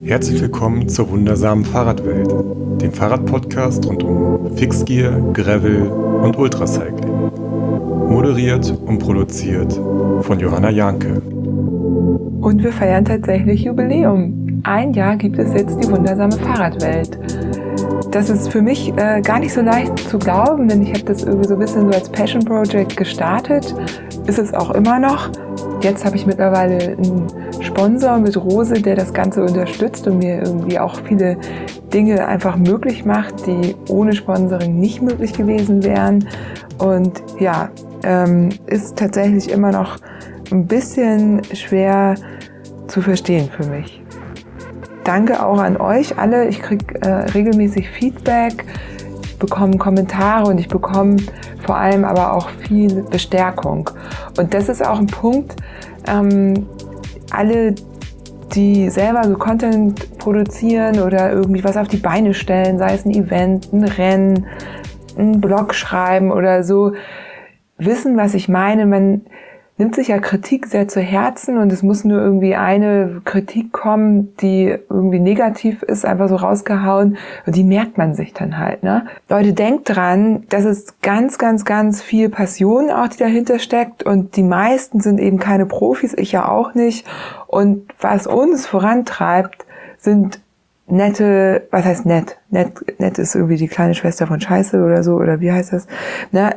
Herzlich willkommen zur wundersamen Fahrradwelt, dem Fahrradpodcast rund um Fixgear, Gravel und Ultracycling. Moderiert und produziert von Johanna Janke. Und wir feiern tatsächlich Jubiläum. 1 Jahr gibt es jetzt die wundersame Fahrradwelt. Das ist für mich gar nicht so leicht zu glauben, denn ich habe das irgendwie so ein bisschen so als Passion Project gestartet. Ist es auch immer noch. Jetzt habe ich mittlerweile einen Sponsor mit Rose, der das Ganze unterstützt und mir irgendwie auch viele Dinge einfach möglich macht, die ohne Sponsoring nicht möglich gewesen wären. Und ja, ist tatsächlich immer noch ein bisschen schwer zu verstehen für mich. Danke auch an euch alle. Ich kriege regelmäßig Feedback, ich bekomme Kommentare und ich bekomme vor allem aber auch viel Bestärkung. Und das ist auch ein Punkt, alle, die selber so Content produzieren oder irgendwie was auf die Beine stellen, sei es ein Event, ein Rennen, ein Blog schreiben oder so, wissen, was ich meine. Man nimmt sich ja Kritik sehr zu Herzen und es muss nur irgendwie eine Kritik kommen, die irgendwie negativ ist, einfach so rausgehauen und die merkt man sich dann halt, ne? Leute, denkt dran, das ist ganz, ganz, ganz viel Passion auch, die dahinter steckt und die meisten sind eben keine Profis, ich ja auch nicht und was uns vorantreibt, sind nette, was heißt nett? Nett ist irgendwie die kleine Schwester von Scheiße oder so, oder wie heißt das? Ne?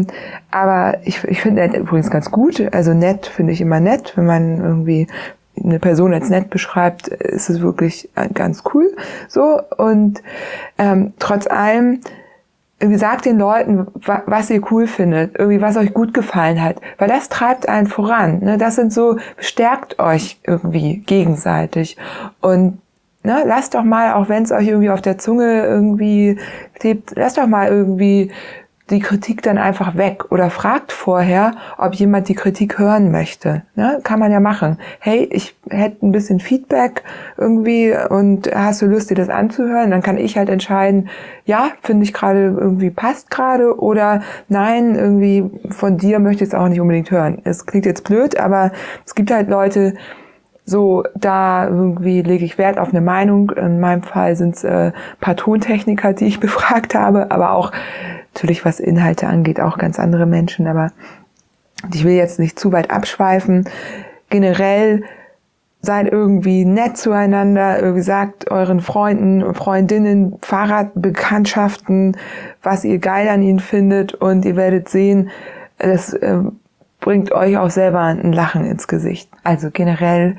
Aber ich finde nett übrigens ganz gut. Also nett finde ich immer nett. Wenn man irgendwie eine Person als nett beschreibt, ist es wirklich ganz cool. So. Und trotz allem, irgendwie sagt den Leuten, was ihr cool findet, irgendwie was euch gut gefallen hat, weil das treibt einen voran. Ne? Das sind so, bestärkt euch irgendwie gegenseitig. Und ne, lasst doch mal, auch wenn es euch irgendwie auf der Zunge irgendwie klebt, lasst doch mal irgendwie die Kritik dann einfach weg oder fragt vorher, ob jemand die Kritik hören möchte. Ne, kann man ja machen. Hey, ich hätte ein bisschen Feedback irgendwie und hast du Lust, dir das anzuhören? Dann kann ich halt entscheiden, ja, finde ich gerade irgendwie passt gerade oder nein, irgendwie von dir möchte ich es auch nicht unbedingt hören. Es klingt jetzt blöd, aber es gibt halt Leute, so, da irgendwie lege ich Wert auf eine Meinung. In meinem Fall sind es ein paar Tontechniker, die ich befragt habe, aber auch natürlich, was Inhalte angeht, auch ganz andere Menschen. Aber ich will jetzt nicht zu weit abschweifen. Generell seid irgendwie nett zueinander, irgendwie sagt euren Freunden und Freundinnen, Fahrradbekanntschaften, was ihr geil an ihnen findet und ihr werdet sehen, das bringt euch auch selber ein Lachen ins Gesicht. Also generell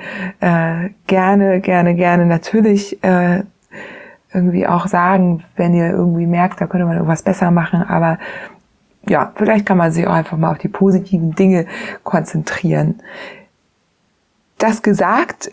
gerne natürlich irgendwie auch sagen, wenn ihr irgendwie merkt, da könnte man irgendwas besser machen, aber ja, vielleicht kann man sich auch einfach mal auf die positiven Dinge konzentrieren. Das gesagt,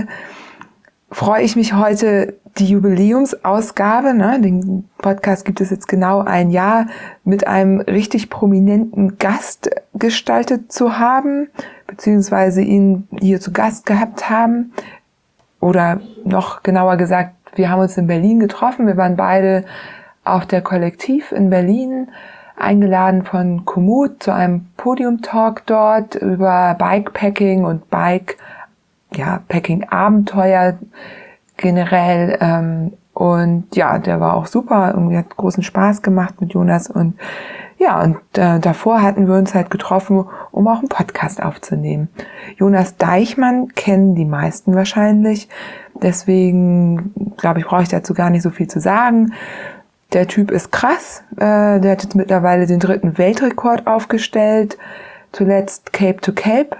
freue ich mich heute, die Jubiläumsausgabe, ne, den Podcast gibt es jetzt genau 1 Jahr, mit einem richtig prominenten Gast gestaltet zu haben, beziehungsweise ihn hier zu Gast gehabt haben. Oder noch genauer gesagt, wir haben uns in Berlin getroffen. Wir waren beide auf der Kollektiv in Berlin, eingeladen von Komoot zu einem Podium-Talk dort über Bikepacking und Packing-Abenteuer generell. Und ja, der war auch super. Irgendwie hat großen Spaß gemacht mit Jonas. Und ja, und davor hatten wir uns halt getroffen, um auch einen Podcast aufzunehmen. Jonas Deichmann kennen die meisten wahrscheinlich. Deswegen, glaube ich, brauche ich dazu gar nicht so viel zu sagen. Der Typ ist krass. Der hat jetzt mittlerweile den 3. Weltrekord aufgestellt. Zuletzt Cape to Cape.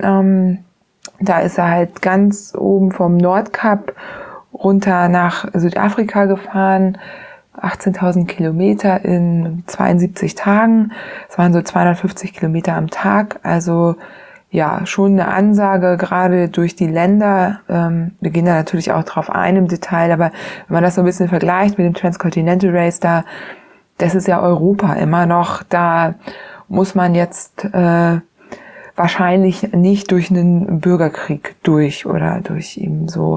Da ist er halt ganz oben vom Nordkap runter nach Südafrika gefahren. 18.000 Kilometer in 72 Tagen. Es waren so 250 Kilometer am Tag. Also ja, schon eine Ansage, gerade durch die Länder. Wir gehen da natürlich auch drauf ein im Detail, aber wenn man das so ein bisschen vergleicht mit dem Transcontinental Race, das ist ja Europa immer noch, da muss man jetzt wahrscheinlich nicht durch einen Bürgerkrieg durch oder durch eben so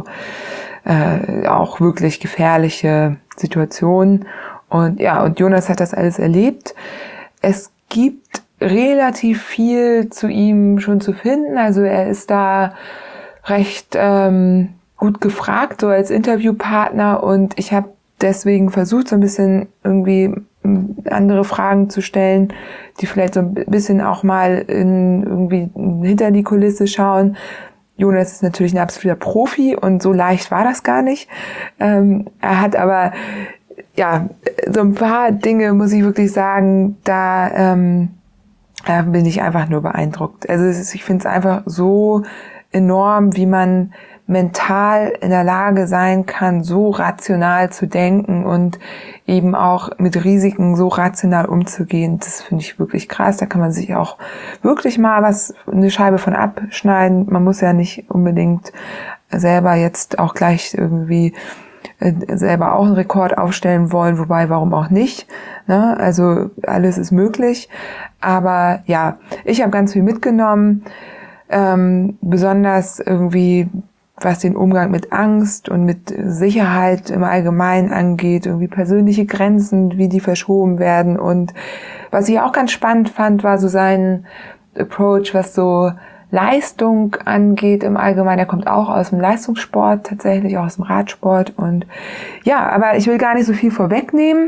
auch wirklich gefährliche Situationen. Und ja, und Jonas hat das alles erlebt. Es gibt relativ viel zu ihm schon zu finden. Also er ist da recht gut gefragt, so als Interviewpartner, und ich habe deswegen versucht, so ein bisschen irgendwie andere Fragen zu stellen, die vielleicht so ein bisschen auch mal irgendwie hinter die Kulisse schauen. Jonas ist natürlich ein absoluter Profi und so leicht war das gar nicht. Er hat aber, ja, so ein paar Dinge, muss ich wirklich sagen, da bin ich einfach nur beeindruckt. Also ich finde es einfach so enorm, wie man mental in der Lage sein kann, so rational zu denken und eben auch mit Risiken so rational umzugehen. Das finde ich wirklich krass. Da kann man sich auch wirklich mal eine Scheibe von abschneiden. Man muss ja nicht unbedingt selber jetzt auch gleich irgendwie selber auch einen Rekord aufstellen wollen, wobei, warum auch nicht, ne? Also alles ist möglich. Aber ja, ich habe ganz viel mitgenommen, besonders irgendwie was den Umgang mit Angst und mit Sicherheit im Allgemeinen angeht, irgendwie persönliche Grenzen, wie die verschoben werden. Und was ich auch ganz spannend fand, war so sein Approach, was so Leistung angeht im Allgemeinen. Er kommt auch aus dem Leistungssport, tatsächlich auch aus dem Radsport. Und ja, aber ich will gar nicht so viel vorwegnehmen.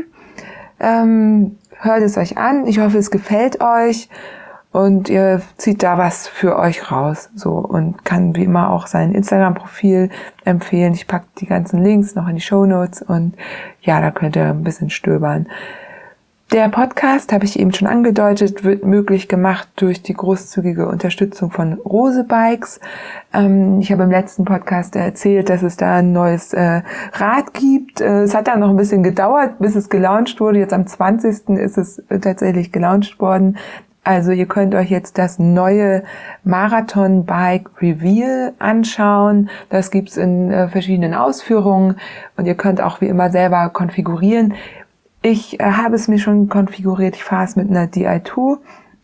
Hört es euch an. Ich hoffe, es gefällt euch. Und ihr zieht da was für euch raus, so, und kann wie immer auch sein Instagram-Profil empfehlen. Ich packe die ganzen Links noch in die Shownotes und ja, da könnt ihr ein bisschen stöbern. Der Podcast, habe ich eben schon angedeutet, wird möglich gemacht durch die großzügige Unterstützung von Rose Bikes. Ich habe im letzten Podcast erzählt, dass es da ein neues Rad gibt. Es hat dann noch ein bisschen gedauert, bis es gelauncht wurde. Jetzt am 20. ist es tatsächlich gelauncht worden. Also ihr könnt euch jetzt das neue Marathon Bike Reveal anschauen. Das gibt's in verschiedenen Ausführungen und ihr könnt auch wie immer selber konfigurieren. Ich habe es mir schon konfiguriert. Ich fahre es mit einer Di2,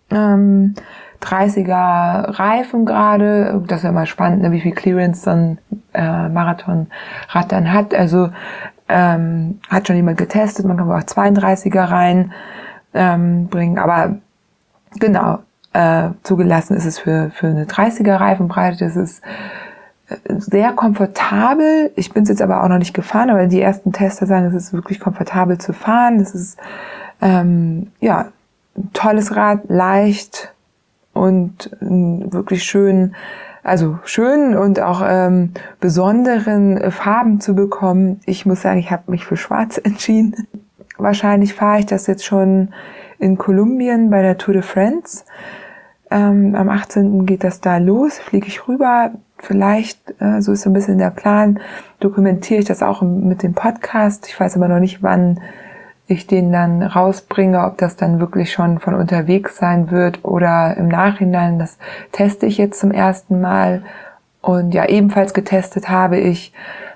30er Reifen gerade. Das wäre mal spannend, ne, wie viel Clearance so ein Marathonrad dann hat. Also hat schon jemand getestet. Man kann auch 32er reinbringen, aber genau, zugelassen ist es für eine 30er Reifenbreite. Das ist sehr komfortabel. Ich bin es jetzt aber auch noch nicht gefahren, aber die ersten Tester sagen, es ist wirklich komfortabel zu fahren. Das ist ja ein tolles Rad, leicht und wirklich schön, also schön und auch besonderen Farben zu bekommen. Ich muss sagen, ich habe mich für schwarz entschieden. Wahrscheinlich fahre ich das jetzt schon in Kolumbien bei der Tour de France. Am 18. geht das da los, fliege ich rüber. Vielleicht, so ist so ein bisschen der Plan, dokumentiere ich das auch mit dem Podcast. Ich weiß aber noch nicht, wann ich den dann rausbringe, ob das dann wirklich schon von unterwegs sein wird oder im Nachhinein. Das teste ich jetzt zum ersten Mal. Und ja, ebenfalls getestet habe ich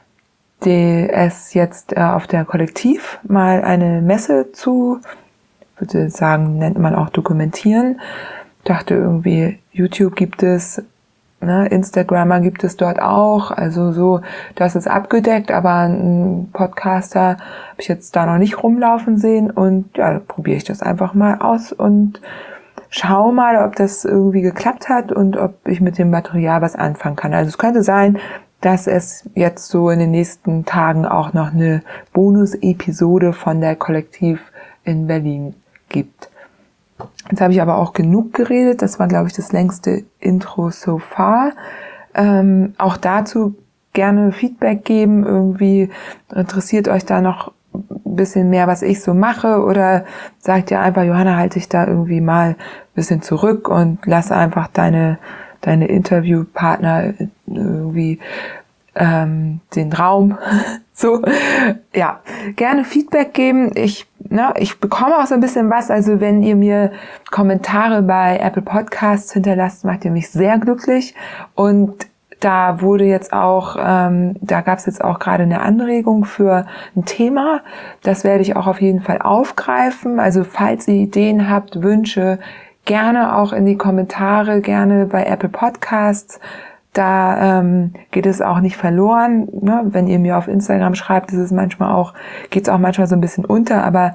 es jetzt auf der Kollektiv mal eine Messe zu, würde sagen, nennt man auch dokumentieren. Dachte irgendwie, YouTube gibt es, ne, Instagrammer gibt es dort auch, also so, das ist abgedeckt, aber einen Podcaster habe ich jetzt da noch nicht rumlaufen sehen und ja, probiere ich das einfach mal aus und schau mal, ob das irgendwie geklappt hat und ob ich mit dem Material was anfangen kann. Also es könnte sein, dass es jetzt so in den nächsten Tagen auch noch eine Bonus-Episode von der Kollektiv in Berlin gibt. Jetzt habe ich aber auch genug geredet. Das war, glaube ich, das längste Intro so far. Auch dazu gerne Feedback geben. Irgendwie interessiert euch da noch ein bisschen mehr, was ich so mache, oder sagt ihr einfach, Johanna, halte dich da irgendwie mal ein bisschen zurück und lass einfach deine Interviewpartner irgendwie den Raum. So, ja, gerne Feedback geben. Ich bekomme auch so ein bisschen was. Also wenn ihr mir Kommentare bei Apple Podcasts hinterlasst, macht ihr mich sehr glücklich. Und da wurde jetzt auch, da gab es jetzt auch gerade eine Anregung für ein Thema. Das werde ich auch auf jeden Fall aufgreifen. Also falls ihr Ideen habt, Wünsche, gerne auch in die Kommentare, gerne bei Apple Podcasts. Da geht es auch nicht verloren, ne? Wenn ihr mir auf Instagram schreibt, geht es auch manchmal so ein bisschen unter, aber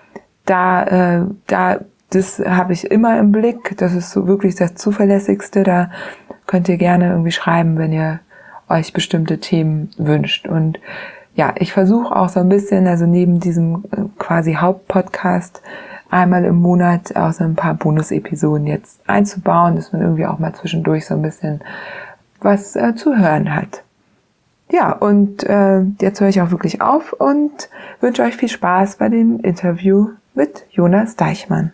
das habe ich immer im Blick. Das ist so wirklich das Zuverlässigste. Da könnt ihr gerne irgendwie schreiben, wenn ihr euch bestimmte Themen wünscht. Und ja, ich versuche auch so ein bisschen, also neben diesem quasi Hauptpodcast einmal im Monat auch so ein paar Bonus-Episoden jetzt einzubauen, dass man irgendwie auch mal zwischendurch so ein bisschen was zu hören hat. Ja, und jetzt höre ich auch wirklich auf und wünsche euch viel Spaß bei dem Interview mit Jonas Deichmann.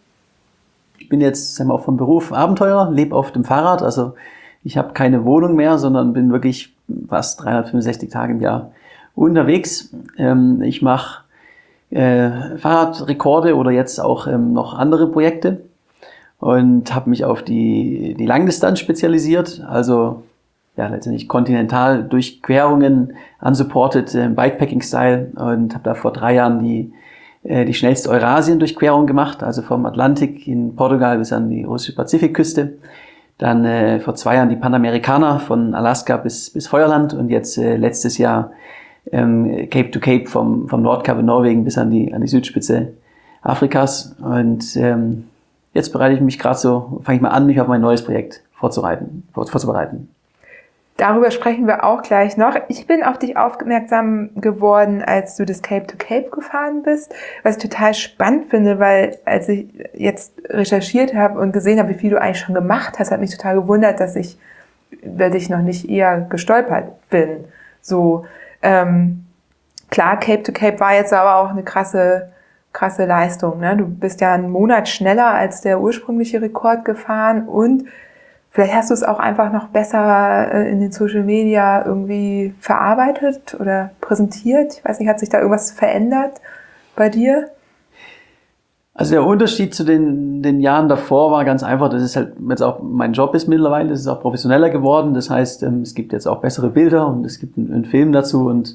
Ich bin jetzt auch vom Beruf Abenteurer, lebe auf dem Fahrrad, also ich habe keine Wohnung mehr, sondern bin wirklich fast 365 Tage im Jahr unterwegs. Ich mache Fahrradrekorde oder jetzt auch noch andere Projekte und habe mich auf die Langdistanz spezialisiert, also ja letztendlich kontinental Durchquerungen unsupported Bikepacking-Style und habe da vor 3 Jahren die schnellste Eurasien-Durchquerung gemacht, also vom Atlantik in Portugal bis an die russische Pazifikküste. Dann vor 2 Jahren die Panamericana von Alaska bis Feuerland und jetzt letztes Jahr Cape to Cape vom Nordkap in Norwegen bis an die Südspitze Afrikas. Und jetzt bereite ich mich gerade fange ich mal an, mich auf mein neues Projekt vorzubereiten. Darüber sprechen wir auch gleich noch. Ich bin auf dich aufmerksam geworden, als du das Cape to Cape gefahren bist, was ich total spannend finde, weil als ich jetzt recherchiert habe und gesehen habe, wie viel du eigentlich schon gemacht hast, hat mich total gewundert, dass ich über dich noch nicht eher gestolpert bin. So, klar, Cape to Cape war jetzt aber auch eine krasse Leistung, ne? Du bist ja einen Monat schneller als der ursprüngliche Rekord gefahren und vielleicht hast du es auch einfach noch besser in den Social Media irgendwie verarbeitet oder präsentiert. Ich weiß nicht, hat sich da irgendwas verändert bei dir? Also der Unterschied zu den Jahren davor war ganz einfach, dass es halt jetzt auch mein Job ist mittlerweile, es ist auch professioneller geworden. Das heißt, es gibt jetzt auch bessere Bilder und es gibt einen Film dazu und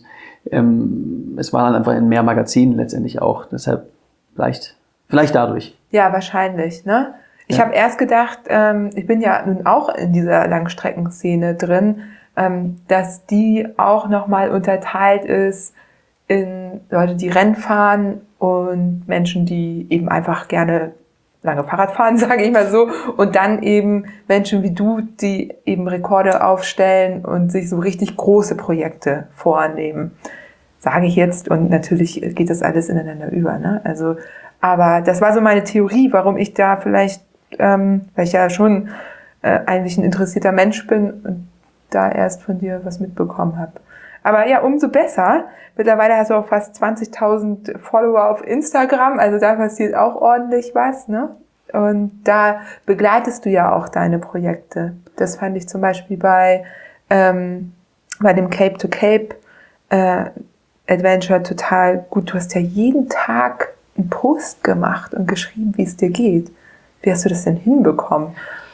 es war dann einfach in mehr Magazinen letztendlich auch. Deshalb vielleicht dadurch. Ja, wahrscheinlich, ne? Ich habe erst gedacht, ich bin ja nun auch in dieser Langstreckenszene drin, dass die auch nochmal unterteilt ist in Leute, die Rennen fahren und Menschen, die eben einfach gerne lange Fahrrad fahren, sage ich mal so, und dann eben Menschen wie du, die eben Rekorde aufstellen und sich so richtig große Projekte vornehmen, sage ich jetzt, und natürlich geht das alles ineinander über, ne? Also, aber das war so meine Theorie, warum ich da vielleicht, weil ich ja schon eigentlich ein interessierter Mensch bin und da erst von dir was mitbekommen habe. Aber ja, umso besser. Mittlerweile hast du auch fast 20.000 Follower auf Instagram, also da passiert auch ordentlich was, ne? Und da begleitest du ja auch deine Projekte. Das fand ich zum Beispiel bei dem Cape to Cape Adventure total gut. Du hast ja jeden Tag einen Post gemacht und geschrieben, wie es dir geht. Wie hast du das denn hinbekommen?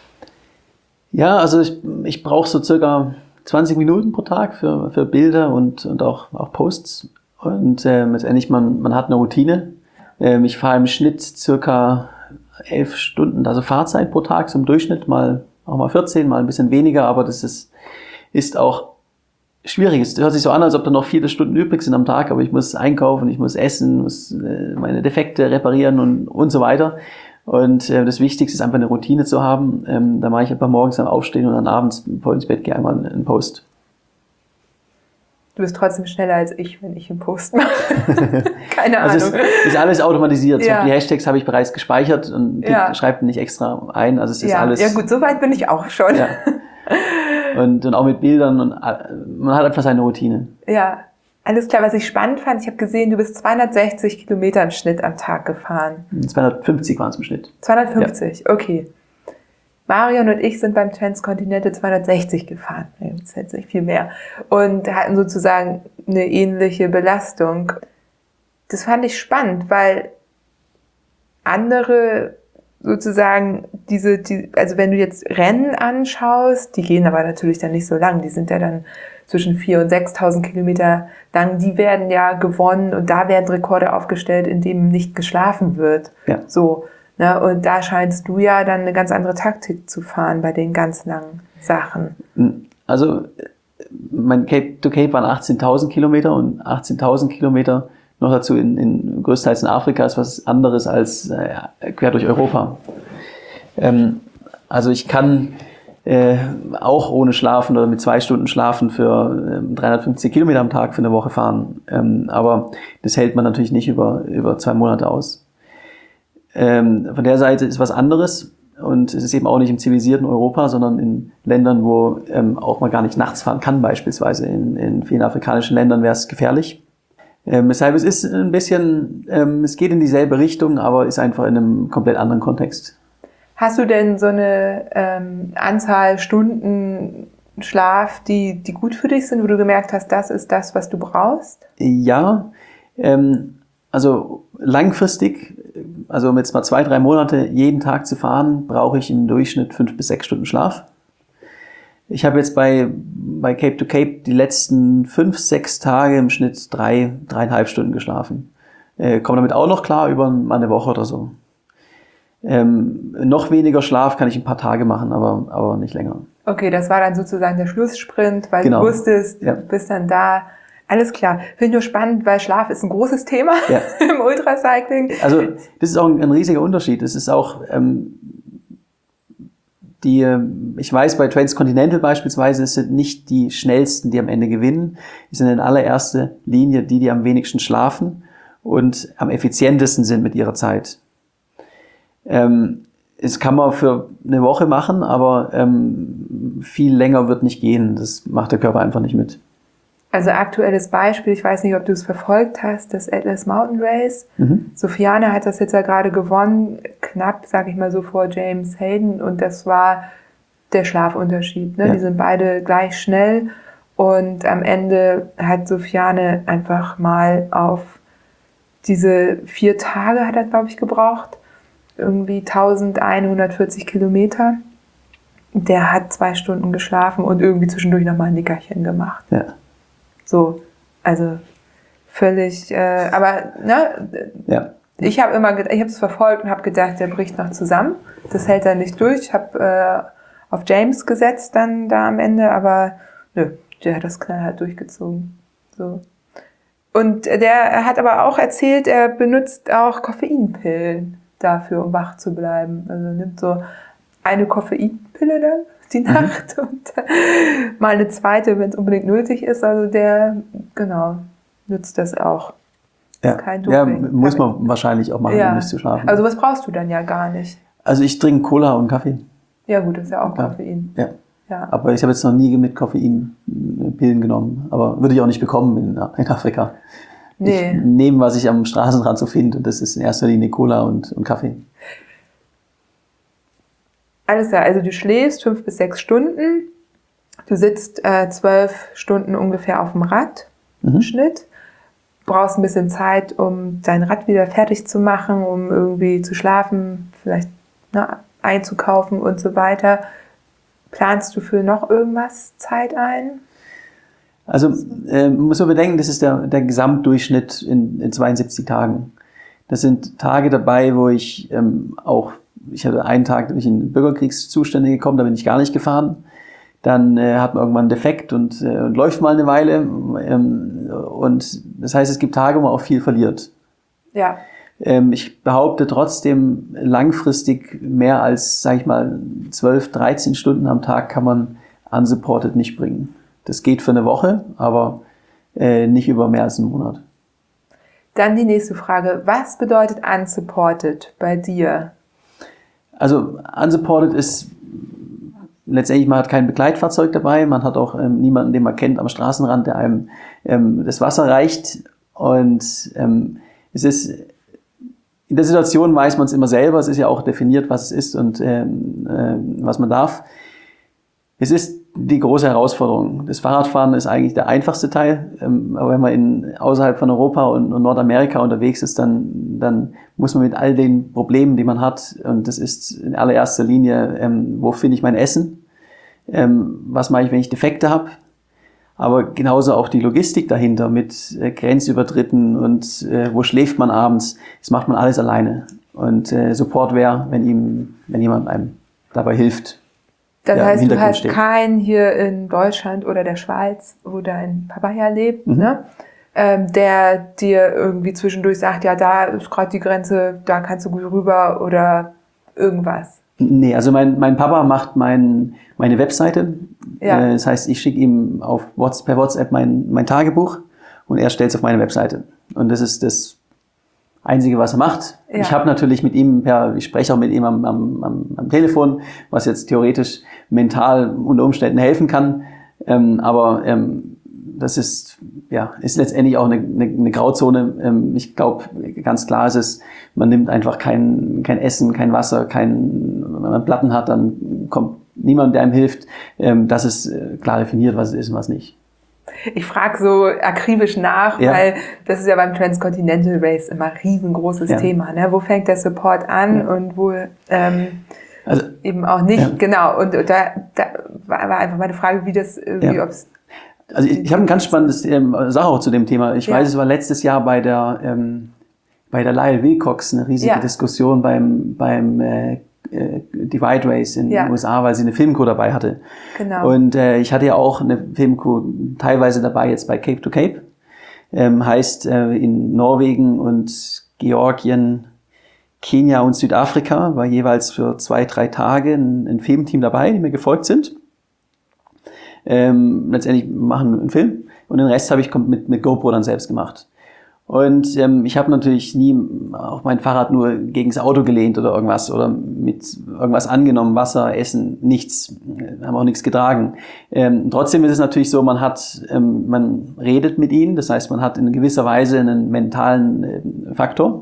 Ja, also ich brauche so circa 20 Minuten pro Tag für Bilder und auch Posts. Und letztendlich, man hat eine Routine. Ich fahre im Schnitt circa 11 Stunden, also Fahrzeit pro Tag, so im Durchschnitt, auch mal 14, mal ein bisschen weniger, aber das ist auch schwierig. Es hört sich so an, als ob da noch 4 Stunden übrig sind am Tag, aber ich muss einkaufen, ich muss essen, muss meine Defekte reparieren und so weiter. Und das Wichtigste ist einfach eine Routine zu haben. Da mache ich einfach morgens am Aufstehen und dann abends, bevor ich ins Bett gehe, einmal einen Post. Du bist trotzdem schneller als ich, wenn ich einen Post mache. Keine Ahnung. Also es ist alles automatisiert. Ja. Die Hashtags habe ich bereits gespeichert und schreibe nicht extra ein. Also es ist alles. Ja gut, so weit bin ich auch schon. Ja. Und auch mit Bildern und man hat einfach seine Routine. Ja, alles klar. Was ich spannend fand, ich habe gesehen, du bist 260 Kilometer im Schnitt am Tag gefahren. 250 waren es im Schnitt. 250, ja. Okay. Marion und ich sind beim Transcontinental 260 gefahren. Nee, das ist jetzt nicht viel mehr. Und hatten sozusagen eine ähnliche Belastung. Das fand ich spannend, weil andere sozusagen also wenn du jetzt Rennen anschaust, die gehen aber natürlich dann nicht so lang, die sind ja dann zwischen 4.000 und 6.000 Kilometer lang, die werden ja gewonnen und da werden Rekorde aufgestellt, in denen nicht geschlafen wird. Ja. So, ne? Und da scheinst du ja dann eine ganz andere Taktik zu fahren bei den ganz langen Sachen. Also mein Cape to Cape waren 18.000 Kilometer und 18.000 Kilometer noch dazu in größtenteils in Afrika ist was anderes als quer durch Europa. Also ich kann auch ohne Schlafen oder mit 2 Stunden Schlafen für 350 Kilometer am Tag für eine Woche fahren. Aber das hält man natürlich nicht über 2 Monate aus. Von der Seite ist was anderes. Und es ist eben auch nicht im zivilisierten Europa, sondern in Ländern, wo auch man gar nicht nachts fahren kann, beispielsweise. In vielen afrikanischen Ländern wäre es gefährlich. Weshalb es ist ein bisschen, es geht in dieselbe Richtung, aber ist einfach in einem komplett anderen Kontext. Hast du denn so eine Anzahl Stunden Schlaf, die gut für dich sind, wo du gemerkt hast, das ist das, was du brauchst? Ja, also langfristig, also jetzt mal 2-3 Monate jeden Tag zu fahren, brauche ich im Durchschnitt 5 bis 6 Stunden Schlaf. Ich habe jetzt bei Cape to Cape die letzten 5-6 Tage im Schnitt 3,5 Stunden geschlafen. Komme damit auch noch klar über mal eine Woche oder so. Noch weniger Schlaf kann ich ein paar Tage machen, aber nicht länger. Okay, das war dann sozusagen der Schlusssprint, weil Genau. du wusstest, Ja. du bist dann da. Alles klar. Finde ich nur spannend, weil Schlaf ist ein großes Thema Ja. im Ultracycling. Also das ist auch ein riesiger Unterschied. Das ist auch ich weiß, bei Transcontinental beispielsweise, es sind nicht die schnellsten, die am Ende gewinnen. Es sind in allererster Linie die am wenigsten schlafen und am effizientesten sind mit ihrer Zeit. Es kann man für eine Woche machen, aber viel länger wird nicht gehen. Das macht der Körper einfach nicht mit. Also aktuelles Beispiel, ich weiß nicht, ob du es verfolgt hast, das Atlas Mountain Race. Mhm. Sofiane hat das jetzt ja gerade gewonnen, knapp, sag ich mal so, vor James Hayden. Und das war der Schlafunterschied. Ne? Ja. Die sind beide gleich schnell. Und am Ende hat Sofiane einfach mal auf diese 4 Tage, hat er, glaube ich, gebraucht, irgendwie 1140 Kilometer. Der hat 2 Stunden geschlafen und irgendwie zwischendurch nochmal ein Nickerchen gemacht. Ja. So, also völlig, aber ne, Ja. ich habe es verfolgt und habe gedacht, der bricht noch zusammen. Das hält er nicht durch. Ich habe auf James gesetzt dann da am Ende, aber nö, der hat das knallhart durchgezogen. So. Und der hat aber auch erzählt, er benutzt auch Koffeinpillen dafür, um wach zu bleiben. Also nimmt so eine Koffeinpille dann die Nacht und mal eine zweite, wenn es unbedingt nötig ist. Also der, genau, nutzt das auch. Ja. Kein Ja, Doping. muss man wahrscheinlich auch machen, Ja. um nicht zu schlafen. Also was brauchst du dann ja gar nicht. Also ich trinke Cola und Kaffee. Ja gut, das ist ja auch Klar. Koffein. Ja. Ja. Aber ich habe jetzt noch nie mit Koffein Pillen genommen. Aber würde ich auch nicht bekommen in Afrika. Nee. Ich nehme, was ich am Straßenrand so finde. Und das ist in erster Linie Cola und Kaffee. Alles klar, also du schläfst 5 bis 6 Stunden. Du sitzt 12 Stunden ungefähr auf dem Rad im Schnitt. Brauchst ein bisschen Zeit, um dein Rad wieder fertig zu machen, um irgendwie zu schlafen, vielleicht einzukaufen und so weiter. Planst du für noch irgendwas Zeit ein? Also muss man bedenken, das ist der Gesamtdurchschnitt in 72 Tagen. Das sind Tage dabei, wo ich ich hatte einen Tag, da bin ich in Bürgerkriegszustände gekommen, da bin ich gar nicht gefahren. Dann hat man irgendwann einen Defekt und läuft mal eine Weile. Und das heißt, es gibt Tage, wo man auch viel verliert. Ja. Ich behaupte trotzdem, langfristig mehr als, sag ich mal, 12, 13 Stunden am Tag kann man unsupported nicht bringen. Das geht für eine Woche, aber nicht über mehr als einen Monat. Dann die nächste Frage. Was bedeutet unsupported bei dir? Also unsupported ist letztendlich, man hat kein Begleitfahrzeug dabei, man hat auch niemanden, den man kennt am Straßenrand, der einem das Wasser reicht. Und es ist, in der Situation weiß man es immer selber, es ist ja auch definiert, was es ist und was man darf. Es ist die große Herausforderung. Das Fahrradfahren ist eigentlich der einfachste Teil, aber wenn man außerhalb von Europa und Nordamerika unterwegs ist, dann muss man mit all den Problemen, die man hat, und das ist in allererster Linie, wo finde ich mein Essen, was mache ich, wenn ich Defekte habe, aber genauso auch die Logistik dahinter mit Grenzübertritten und wo schläft man abends, das macht man alles alleine. Und Support wäre, wenn jemand einem dabei hilft. Das Ja, heißt, im du Hintergrund hast steht. keinen hier in Deutschland oder der Schweiz, wo dein Papa ja lebt, ne? Der dir irgendwie zwischendurch sagt, ja, da ist gerade die Grenze, da kannst du gut rüber oder irgendwas. Nee, also mein Papa macht meine Webseite. Ja. Das heißt, ich schicke ihm per WhatsApp mein Tagebuch und er stellt es auf meine Webseite. Und das ist das Einzige, was er macht. Ja. Ich habe natürlich ich spreche auch mit ihm am Telefon, was jetzt theoretisch mental unter Umständen helfen kann. Aber das ist letztendlich auch eine Grauzone. Ich glaube, ganz klar ist es, man nimmt einfach kein Essen, kein Wasser, wenn man Platten hat, dann kommt niemand, der einem hilft. Das ist klar definiert, was es ist und was nicht. Ich frage so akribisch nach, weil das ist ja beim Transcontinental Race immer ein riesengroßes Thema. Ne? Wo fängt der Support an und wo also, eben auch nicht. Ja. Genau. Und da war einfach meine Frage, wie das irgendwie, ob es... Also ich habe ein ganz spannendes Sache auch zu dem Thema. Ich weiß, es war letztes Jahr bei der Lyle Wilcox eine riesige Diskussion beim Divide Race in den USA, weil sie eine Filmcrew dabei hatte. Genau. Und ich hatte ja auch eine Filmcrew teilweise dabei jetzt bei Cape to Cape. Heißt in Norwegen und Georgien, Kenia und Südafrika war jeweils für 2-3 Tage ein Filmteam dabei, die mir gefolgt sind. Letztendlich machen wir einen Film und den Rest habe ich mit GoPro dann selbst gemacht. Und ich habe natürlich nie auf mein Fahrrad nur gegen das Auto gelehnt oder irgendwas oder mit irgendwas angenommen, Wasser, Essen, nichts, haben auch nichts getragen. Trotzdem ist es natürlich so, man redet mit ihnen, das heißt, man hat in gewisser Weise einen mentalen Faktor.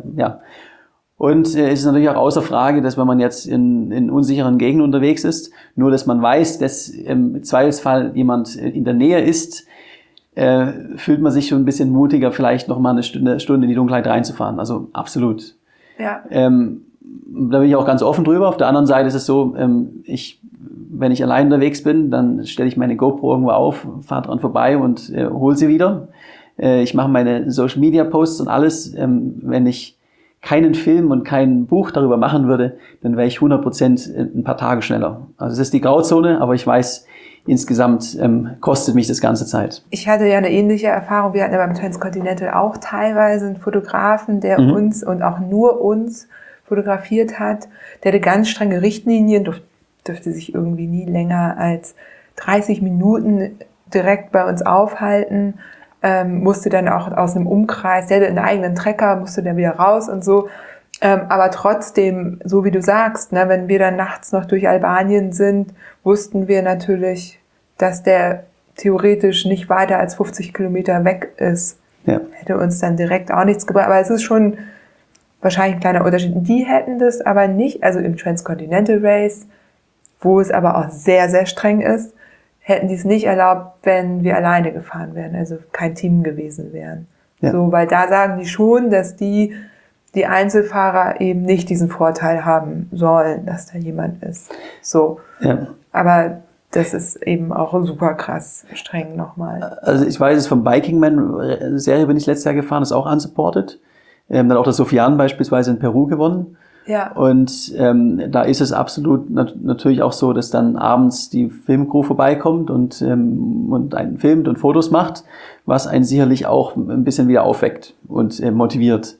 Und es ist natürlich auch außer Frage, dass wenn man jetzt in unsicheren Gegenden unterwegs ist, nur dass man weiß, dass im Zweifelsfall jemand in der Nähe ist, fühlt man sich schon ein bisschen mutiger, vielleicht noch mal eine Stunde in die Dunkelheit reinzufahren. Also absolut. Ja. Da bin ich auch ganz offen drüber. Auf der anderen Seite ist es so, wenn ich allein unterwegs bin, dann stelle ich meine GoPro irgendwo auf, fahre dran vorbei und hole sie wieder. Ich mache meine Social Media Posts und alles. Wenn ich keinen Film und kein Buch darüber machen würde, dann wäre ich 100% ein paar Tage schneller. Also es ist die Grauzone, aber ich weiß, insgesamt kostet mich das ganze Zeit. Ich hatte ja eine ähnliche Erfahrung. Wir hatten ja beim Transcontinental auch teilweise einen Fotografen, der uns und auch nur uns fotografiert hat. Der hatte ganz strenge Richtlinien, dürfte sich irgendwie nie länger als 30 Minuten direkt bei uns aufhalten. Musste dann auch aus einem Umkreis, der hatte einen eigenen Trecker, musste dann wieder raus und so. Aber trotzdem, so wie du sagst, ne, wenn wir dann nachts noch durch Albanien sind, wussten wir natürlich, dass der theoretisch nicht weiter als 50 Kilometer weg ist. Ja. Hätte uns dann direkt auch nichts gebracht. Aber es ist schon wahrscheinlich ein kleiner Unterschied. Die hätten das aber nicht, also im Transcontinental Race, wo es aber auch sehr, sehr streng ist, hätten die es nicht erlaubt, wenn wir alleine gefahren wären, also kein Team gewesen wären. Ja. So, weil da sagen die schon, dass die Einzelfahrer eben nicht diesen Vorteil haben sollen, dass da jemand ist. So. Ja. Aber das ist eben auch super krass streng nochmal. Also ich weiß es vom Biking Man Serie bin ich letztes Jahr gefahren, ist auch unsupported. Dann auch der Sofian beispielsweise in Peru gewonnen. Ja. Und da ist es absolut natürlich auch so, dass dann abends die Filmcrew vorbeikommt und einen filmt und Fotos macht, was einen sicherlich auch ein bisschen wieder aufweckt und motiviert.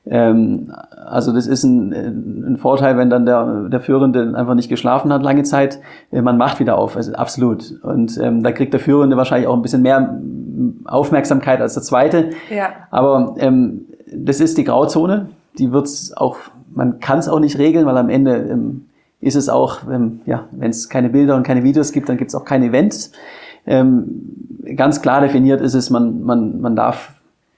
Also das ist ein Vorteil, wenn dann der Führende einfach nicht geschlafen hat lange Zeit, man macht wieder auf, also absolut. Und da kriegt der Führende wahrscheinlich auch ein bisschen mehr Aufmerksamkeit als der Zweite. Ja. Aber das ist die Grauzone, die wird's auch, man kann es auch nicht regeln, weil am Ende ist es auch, wenn es keine Bilder und keine Videos gibt, dann gibt es auch keine Events. Ganz klar definiert ist es, man darf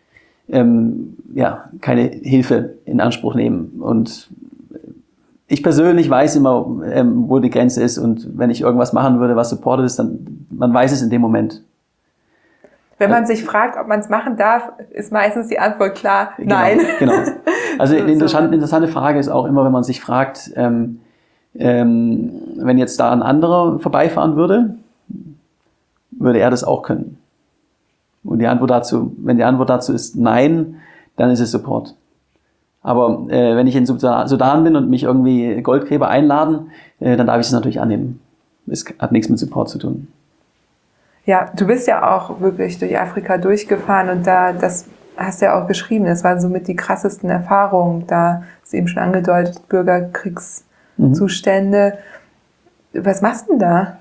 keine Hilfe in Anspruch nehmen. Und ich persönlich weiß immer, wo die Grenze ist, und wenn ich irgendwas machen würde, was supported ist, dann man weiß es in dem Moment. Wenn man sich fragt, ob man es machen darf, ist meistens die Antwort klar, nein. Genau. Also eine interessante Frage ist auch immer, wenn man sich fragt, wenn jetzt da ein anderer vorbeifahren würde er das auch können? Und wenn die Antwort dazu ist nein, dann ist es Support. Aber wenn ich in Sudan bin und mich irgendwie Goldgräber einladen, dann darf ich es natürlich annehmen. Es hat nichts mit Support zu tun. Ja, du bist ja auch wirklich durch Afrika durchgefahren und das hast du ja auch geschrieben, das waren somit die krassesten Erfahrungen. Da ist eben schon angedeutet, Bürgerkriegsgebiete Zustände. Was machst du denn da?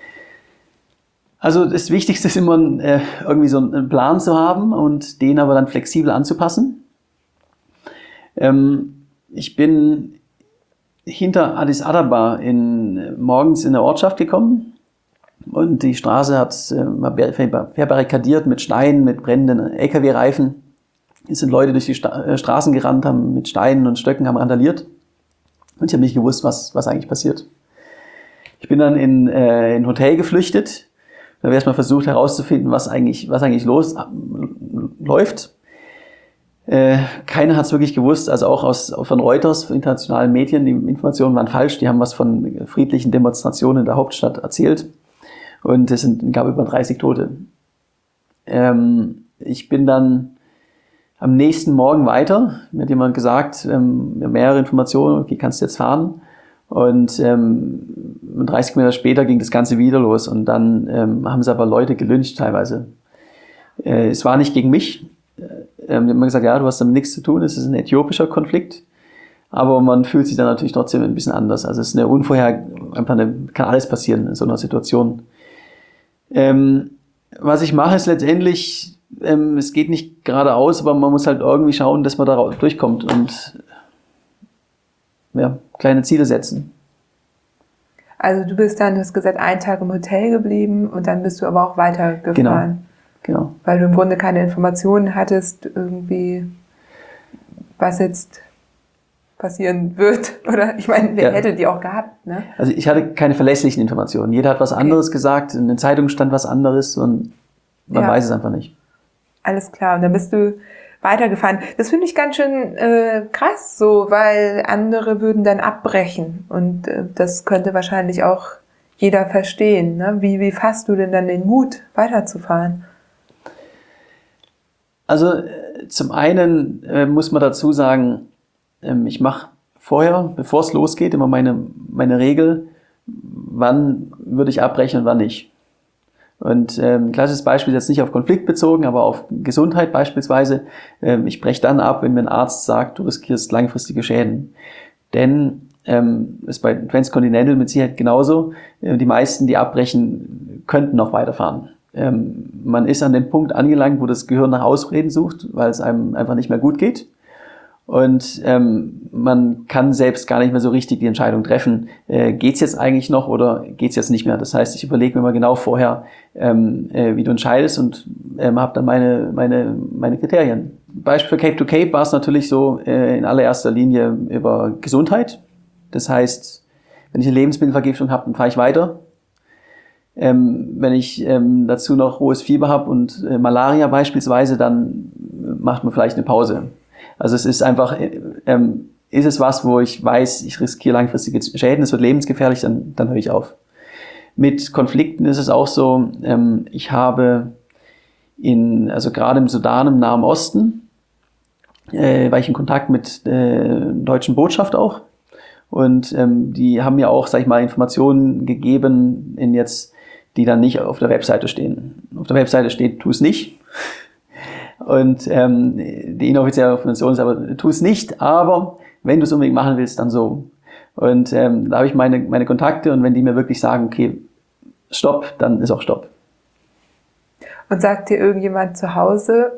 Also das Wichtigste ist immer, irgendwie so einen Plan zu haben und den aber dann flexibel anzupassen. Ich bin hinter Addis Ababa morgens in der Ortschaft gekommen und die Straße hat verbarrikadiert mit Steinen, mit brennenden LKW-Reifen. Es sind Leute durch die Straßen gerannt, haben mit Steinen und Stöcken haben randaliert und ich habe nicht gewusst, was eigentlich passiert. Ich bin dann in ein Hotel geflüchtet. Da habe ich erstmal versucht herauszufinden, was eigentlich läuft. Keiner hat es wirklich gewusst, also auch von Reuters, von internationalen Medien, die Informationen waren falsch, die haben was von friedlichen Demonstrationen in der Hauptstadt erzählt und es gab über 30 Tote. Ich bin dann am nächsten Morgen weiter, mir hat jemand gesagt, mehrere Informationen, okay, kannst du jetzt fahren? Und 30 Meter später ging das Ganze wieder los und dann haben sie aber Leute gelyncht teilweise. Es war nicht gegen mich. Die haben immer gesagt, ja, du hast damit nichts zu tun, es ist ein äthiopischer Konflikt. Aber man fühlt sich dann natürlich trotzdem ein bisschen anders. Also es ist kann alles passieren in so einer Situation. Was ich mache ist letztendlich, es geht nicht geradeaus, aber man muss halt irgendwie schauen, dass man da durchkommt und kleine Ziele setzen. Also du hast gesagt, 1 Tag im Hotel geblieben und dann bist du aber auch weitergefahren. Genau. Weil du im Grunde keine Informationen hattest, irgendwie, was jetzt passieren wird. Oder ich meine, wer hätte die auch gehabt? Ne? Also ich hatte keine verlässlichen Informationen. Jeder hat was anderes gesagt, in den Zeitungen stand was anderes und man weiß es einfach nicht. Alles klar. Und dann bist du weitergefahren. Das finde ich ganz schön krass, so, weil andere würden dann abbrechen. Und das könnte wahrscheinlich auch jeder verstehen. Ne? Wie fasst du denn dann den Mut, weiterzufahren? Also zum einen muss man dazu sagen, ich mache vorher, bevor es losgeht, immer meine Regel, wann würde ich abbrechen und wann nicht. Und ein klassisches Beispiel ist jetzt nicht auf Konflikt bezogen, aber auf Gesundheit beispielsweise. Ich breche dann ab, wenn mir ein Arzt sagt, du riskierst langfristige Schäden. Denn ist bei Transcontinental mit Sicherheit genauso. Die meisten, die abbrechen, könnten noch weiterfahren. Man ist an dem Punkt angelangt, wo das Gehirn nach Ausreden sucht, weil es einem einfach nicht mehr gut geht. Und man kann selbst gar nicht mehr so richtig die Entscheidung treffen, geht's jetzt eigentlich noch oder geht's jetzt nicht mehr. Das heißt, ich überlege mir mal genau vorher, wie du entscheidest und habe dann meine Kriterien. Beispiel für Cape to Cape war es natürlich so in allererster Linie über Gesundheit. Das heißt, wenn ich eine Lebensmittelvergiftung habe, dann fahre ich weiter. Wenn ich dazu noch hohes Fieber habe und Malaria beispielsweise, dann macht man vielleicht eine Pause. Also es ist einfach, ist es was, wo ich weiß, ich riskiere langfristige Schäden, es wird lebensgefährlich, dann höre ich auf. Mit Konflikten ist es auch so, ich habe also gerade im Sudan, im Nahen Osten, war ich in Kontakt mit der deutschen Botschaft auch. Und die haben mir auch, sag ich mal, Informationen gegeben, die dann nicht auf der Webseite stehen. Auf der Webseite steht, tu es nicht. Und die inoffizielle Information ist aber, tu es nicht, aber wenn du es unbedingt machen willst, dann so. Und da habe ich meine Kontakte und wenn die mir wirklich sagen, okay, stopp, dann ist auch Stopp. Und sagt dir irgendjemand zu Hause,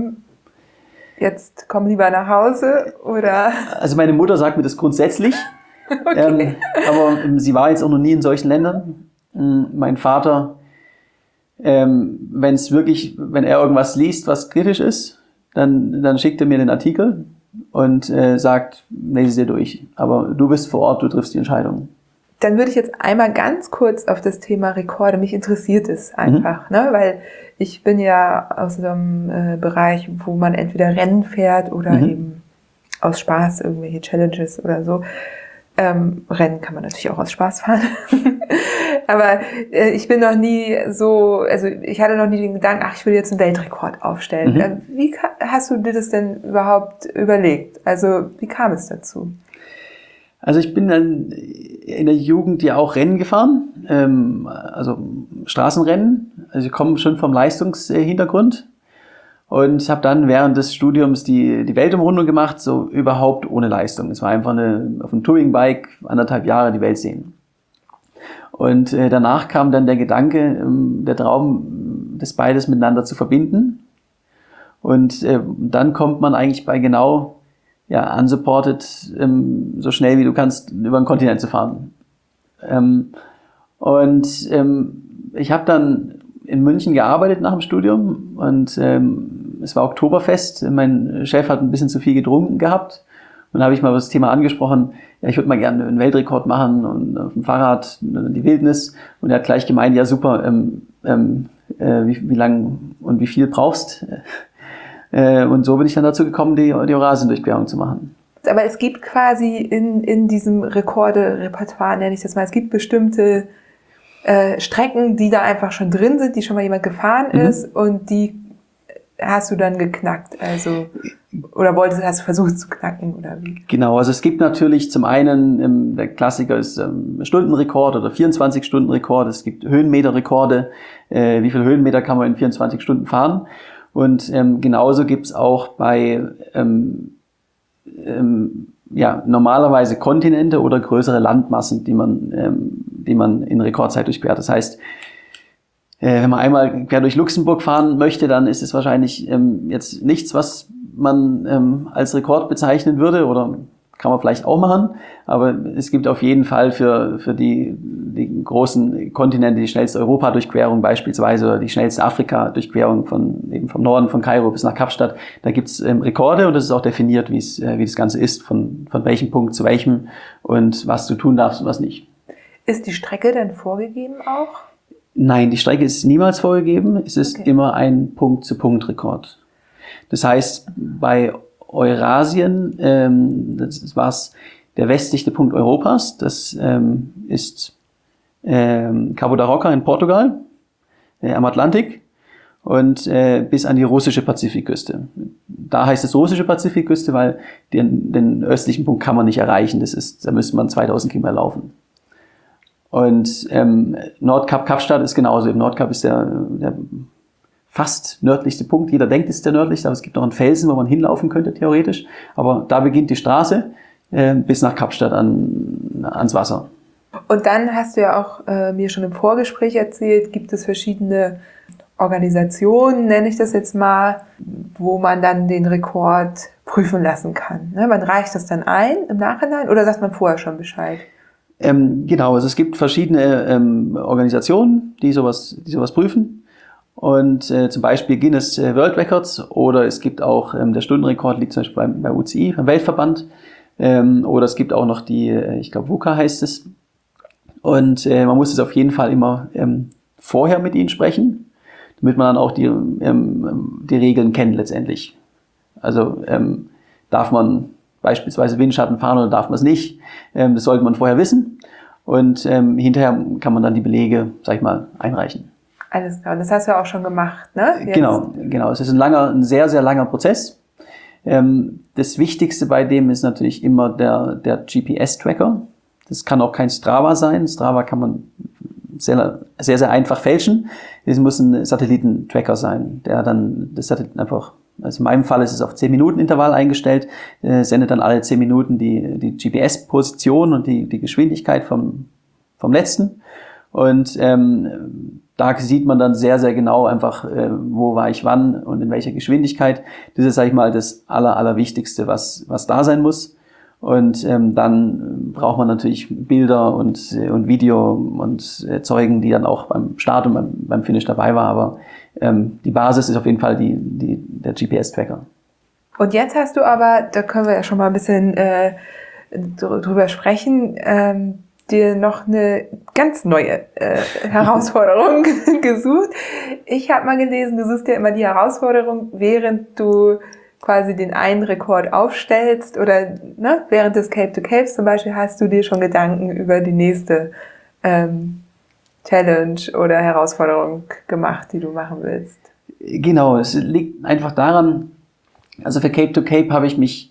jetzt komm lieber nach Hause, oder? Also meine Mutter sagt mir das grundsätzlich, okay. Aber sie war jetzt auch noch nie in solchen Ländern. Mein Vater, wenn er irgendwas liest, was kritisch ist, dann schickt er mir den Artikel und sagt, lese es dir durch. Aber du bist vor Ort, du triffst die Entscheidung. Dann würde ich jetzt einmal ganz kurz auf das Thema Rekorde, mich interessiert es einfach, ne? Weil ich bin ja aus so einem Bereich, wo man entweder Rennen fährt oder eben aus Spaß irgendwelche Challenges oder so. Rennen kann man natürlich auch aus Spaß fahren. Aber ich bin noch nie so, also ich hatte noch nie den Gedanken, ich will jetzt einen Weltrekord aufstellen. Wie hast du dir das denn überhaupt überlegt? Also wie kam es dazu? Also ich bin dann in der Jugend ja auch Rennen gefahren, also Straßenrennen. Also ich komme schon vom Leistungshintergrund. und habe dann während des Studiums die Weltumrundung gemacht, so überhaupt ohne Leistung. Es war einfach auf einem Touring-Bike 1,5 Jahre die Welt sehen. Und danach kam dann der Gedanke, der Traum, das beides miteinander zu verbinden. Und dann kommt man eigentlich bei genau unsupported so schnell wie du kannst über den Kontinent zu fahren. Ich habe dann in München gearbeitet nach dem Studium und es war Oktoberfest. Mein Chef hat ein bisschen zu viel getrunken gehabt und da habe ich mal das Thema angesprochen, ja, ich würde mal gerne einen Weltrekord machen und auf dem Fahrrad die Wildnis, und er hat gleich gemeint, ja super, wie lang und wie viel brauchst. Und so bin ich dann dazu gekommen, die Eurasien-Durchquerung zu machen. Aber es gibt quasi in diesem Rekorde-Repertoire, nenne ich das mal, es gibt bestimmte Strecken, die da einfach schon drin sind, die schon mal jemand gefahren ist, und die hast du dann geknackt, also oder hast du versucht zu knacken oder wie? Genau, also es gibt natürlich zum einen, der Klassiker ist Stundenrekord oder 24-Stunden-Rekord, es gibt Höhenmeterrekorde, wie viele Höhenmeter kann man in 24 Stunden fahren, und genauso gibt's auch bei normalerweise Kontinente oder größere Landmassen, die man in Rekordzeit durchquert. Das heißt, wenn man einmal quer durch Luxemburg fahren möchte, dann ist es wahrscheinlich jetzt nichts, was man als Rekord bezeichnen würde, oder kann man vielleicht auch machen, aber es gibt auf jeden Fall für die großen Kontinente die schnellste Europa-Durchquerung beispielsweise oder die schnellste Afrika-Durchquerung vom Norden von Kairo bis nach Kapstadt. Da gibt's Rekorde, und das ist auch definiert, wie das Ganze ist, von welchem Punkt zu welchem und was du tun darfst und was nicht. Ist die Strecke denn vorgegeben auch? Nein, die Strecke ist niemals vorgegeben. Es ist immer ein Punkt-zu-Punkt-Rekord. Das heißt, bei Eurasien, das war der westlichste Punkt Europas, das ist Cabo da Roca in Portugal, am Atlantik, und bis an die russische Pazifikküste. Da heißt es russische Pazifikküste, weil den östlichen Punkt kann man nicht erreichen, da müsste man 2000 Kilometer laufen. Und Nordkap Kapstadt ist genauso. Im Nordkap ist der fast nördlichste Punkt. Jeder denkt, es ist der nördlichste, aber es gibt noch einen Felsen, wo man hinlaufen könnte, theoretisch. Aber da beginnt die Straße bis nach Kapstadt ans Wasser. Und dann hast du ja auch mir schon im Vorgespräch erzählt, gibt es verschiedene Organisationen, nenne ich das jetzt mal, wo man dann den Rekord prüfen lassen kann. Ne? Man reicht das dann ein im Nachhinein oder sagt man vorher schon Bescheid? Genau, also es gibt verschiedene Organisationen, die sowas prüfen. Und zum Beispiel Guinness World Records, oder es gibt auch, der Stundenrekord liegt zum Beispiel bei UCI, beim Weltverband, oder es gibt auch noch ich glaube WUCA heißt es. Und man muss es auf jeden Fall immer vorher mit ihnen sprechen, damit man dann auch die Regeln kennt letztendlich. Also darf man beispielsweise Windschatten fahren oder darf man es nicht, das sollte man vorher wissen. Und hinterher kann man dann die Belege, sag ich mal, einreichen. Alles klar, das hast du ja auch schon gemacht, ne? Jetzt. Genau. Es ist ein sehr, sehr langer Prozess. Das Wichtigste bei dem ist natürlich immer der GPS-Tracker. Das kann auch kein Strava sein. Strava kann man sehr, sehr, sehr einfach fälschen. Es muss ein Satellitentracker sein, der dann das Satelliten einfach, also in meinem Fall ist es auf 10 Minuten Intervall eingestellt, sendet dann alle 10 Minuten die GPS-Position und die Geschwindigkeit vom letzten. Und da sieht man dann sehr, sehr genau einfach, wo war ich wann und in welcher Geschwindigkeit. Das ist, sag ich mal, das Allerwichtigste, was da sein muss. Und dann braucht man natürlich Bilder und Video und Zeugen, die dann auch beim Start und beim Finish dabei war. Aber die Basis ist auf jeden Fall der GPS-Tracker. Und jetzt hast du aber, da können wir ja schon mal ein bisschen drüber sprechen, dir noch eine ganz neue Herausforderung gesucht. Ich habe mal gelesen, du suchst ja immer die Herausforderung, während du quasi den einen Rekord aufstellst oder während des Cape to Capes zum Beispiel, hast du dir schon Gedanken über die nächste Challenge oder Herausforderung gemacht, die du machen willst? Genau, es liegt einfach daran, also für Cape to Cape habe ich mich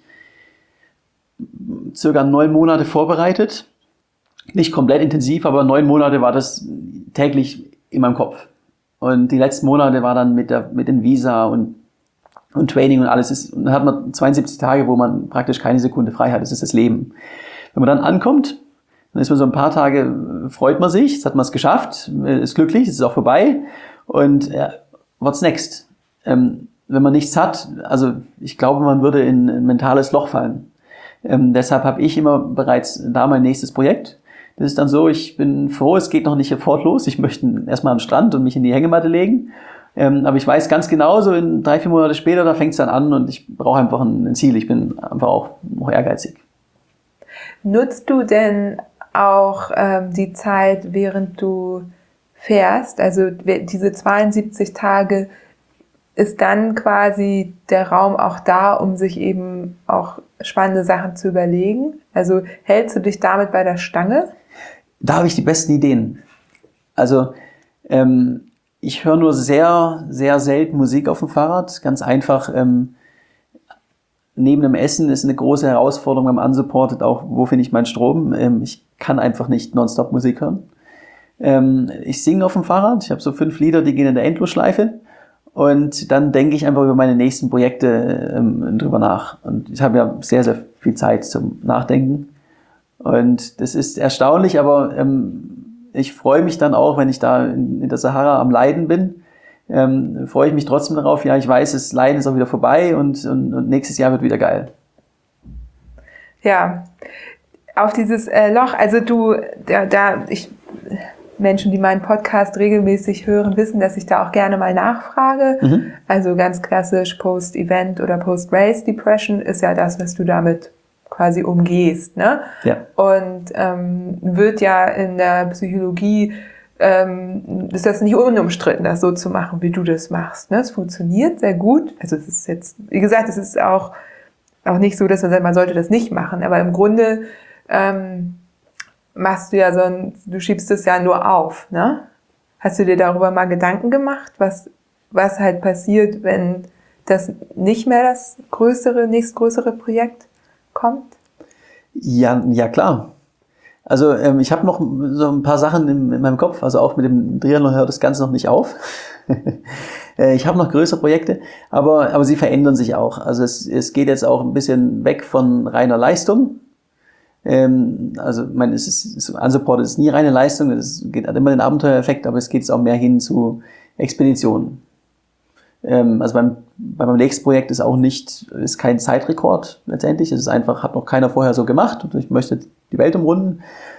circa 9 Monate vorbereitet. Nicht komplett intensiv, aber 9 Monate war das täglich in meinem Kopf. Und die letzten Monate war dann mit den Visa und und Training und alles ist, und dann hat man 72 Tage, wo man praktisch keine Sekunde frei hat. Das ist das Leben. Wenn man dann ankommt, dann ist man so ein paar Tage, freut man sich, jetzt hat man es geschafft, ist glücklich, es ist auch vorbei und what's next? Wenn man nichts hat, also ich glaube, man würde in ein mentales Loch fallen. Deshalb habe ich immer bereits da mein nächstes Projekt. Das ist dann so, ich bin froh, es geht noch nicht sofort los. Ich möchte erstmal am Strand und mich in die Hängematte legen. Aber ich weiß ganz genau, so in 3-4 Monate später, da fängt es dann an und ich brauche einfach ein Ziel. Ich bin einfach auch noch ehrgeizig. Nutzt du denn auch die Zeit, während du fährst? Also diese 72 Tage, ist dann quasi der Raum auch da, um sich eben auch spannende Sachen zu überlegen? Also hältst du dich damit bei der Stange? Da habe ich die besten Ideen. Also ich höre nur sehr, sehr selten Musik auf dem Fahrrad. Ganz einfach, neben dem Essen ist eine große Herausforderung beim Unsupported auch, wo finde ich meinen Strom? Ich kann einfach nicht nonstop Musik hören. Ich singe auf dem Fahrrad. Ich habe so 5 Lieder, die gehen in der Endlosschleife. Und dann denke ich einfach über meine nächsten Projekte drüber nach. Und ich habe ja sehr, sehr viel Zeit zum Nachdenken. Und das ist erstaunlich, aber ich freue mich dann auch, wenn ich da in der Sahara am Leiden bin, freue ich mich trotzdem darauf, ja, ich weiß, das Leiden ist auch wieder vorbei und nächstes Jahr wird wieder geil. Ja, auf dieses Loch, also Menschen, die meinen Podcast regelmäßig hören, wissen, dass ich da auch gerne mal nachfrage. Mhm. Also ganz klassisch Post-Event oder Post-Race-Depression ist ja das, was du damit quasi umgehst, ne? Ja. Und wird ja in der Psychologie ist das nicht unumstritten, das so zu machen, wie du das machst. Ne? Es funktioniert sehr gut. Also es ist jetzt, wie gesagt, es ist auch nicht so, dass man sagt, man sollte das nicht machen. Aber im Grunde machst du ja du schiebst es ja nur auf. Ne? Hast du dir darüber mal Gedanken gemacht, was halt passiert, wenn das nicht mehr das nächstgrößere Projekt kommt? Ja, klar. Also ich habe noch so ein paar Sachen in meinem Kopf, also auch mit dem Triathlon hört das Ganze noch nicht auf. Ich habe noch größere Projekte, aber sie verändern sich auch. Also es geht jetzt auch ein bisschen weg von reiner Leistung. Also ich meine, Unsupported ist nie reine Leistung, hat immer den Abenteuereffekt, aber es geht jetzt auch mehr hin zu Expeditionen. Also bei meinem nächsten Projekt ist kein Zeitrekord letztendlich. Es ist einfach, hat noch keiner vorher so gemacht und ich möchte die Welt umrunden.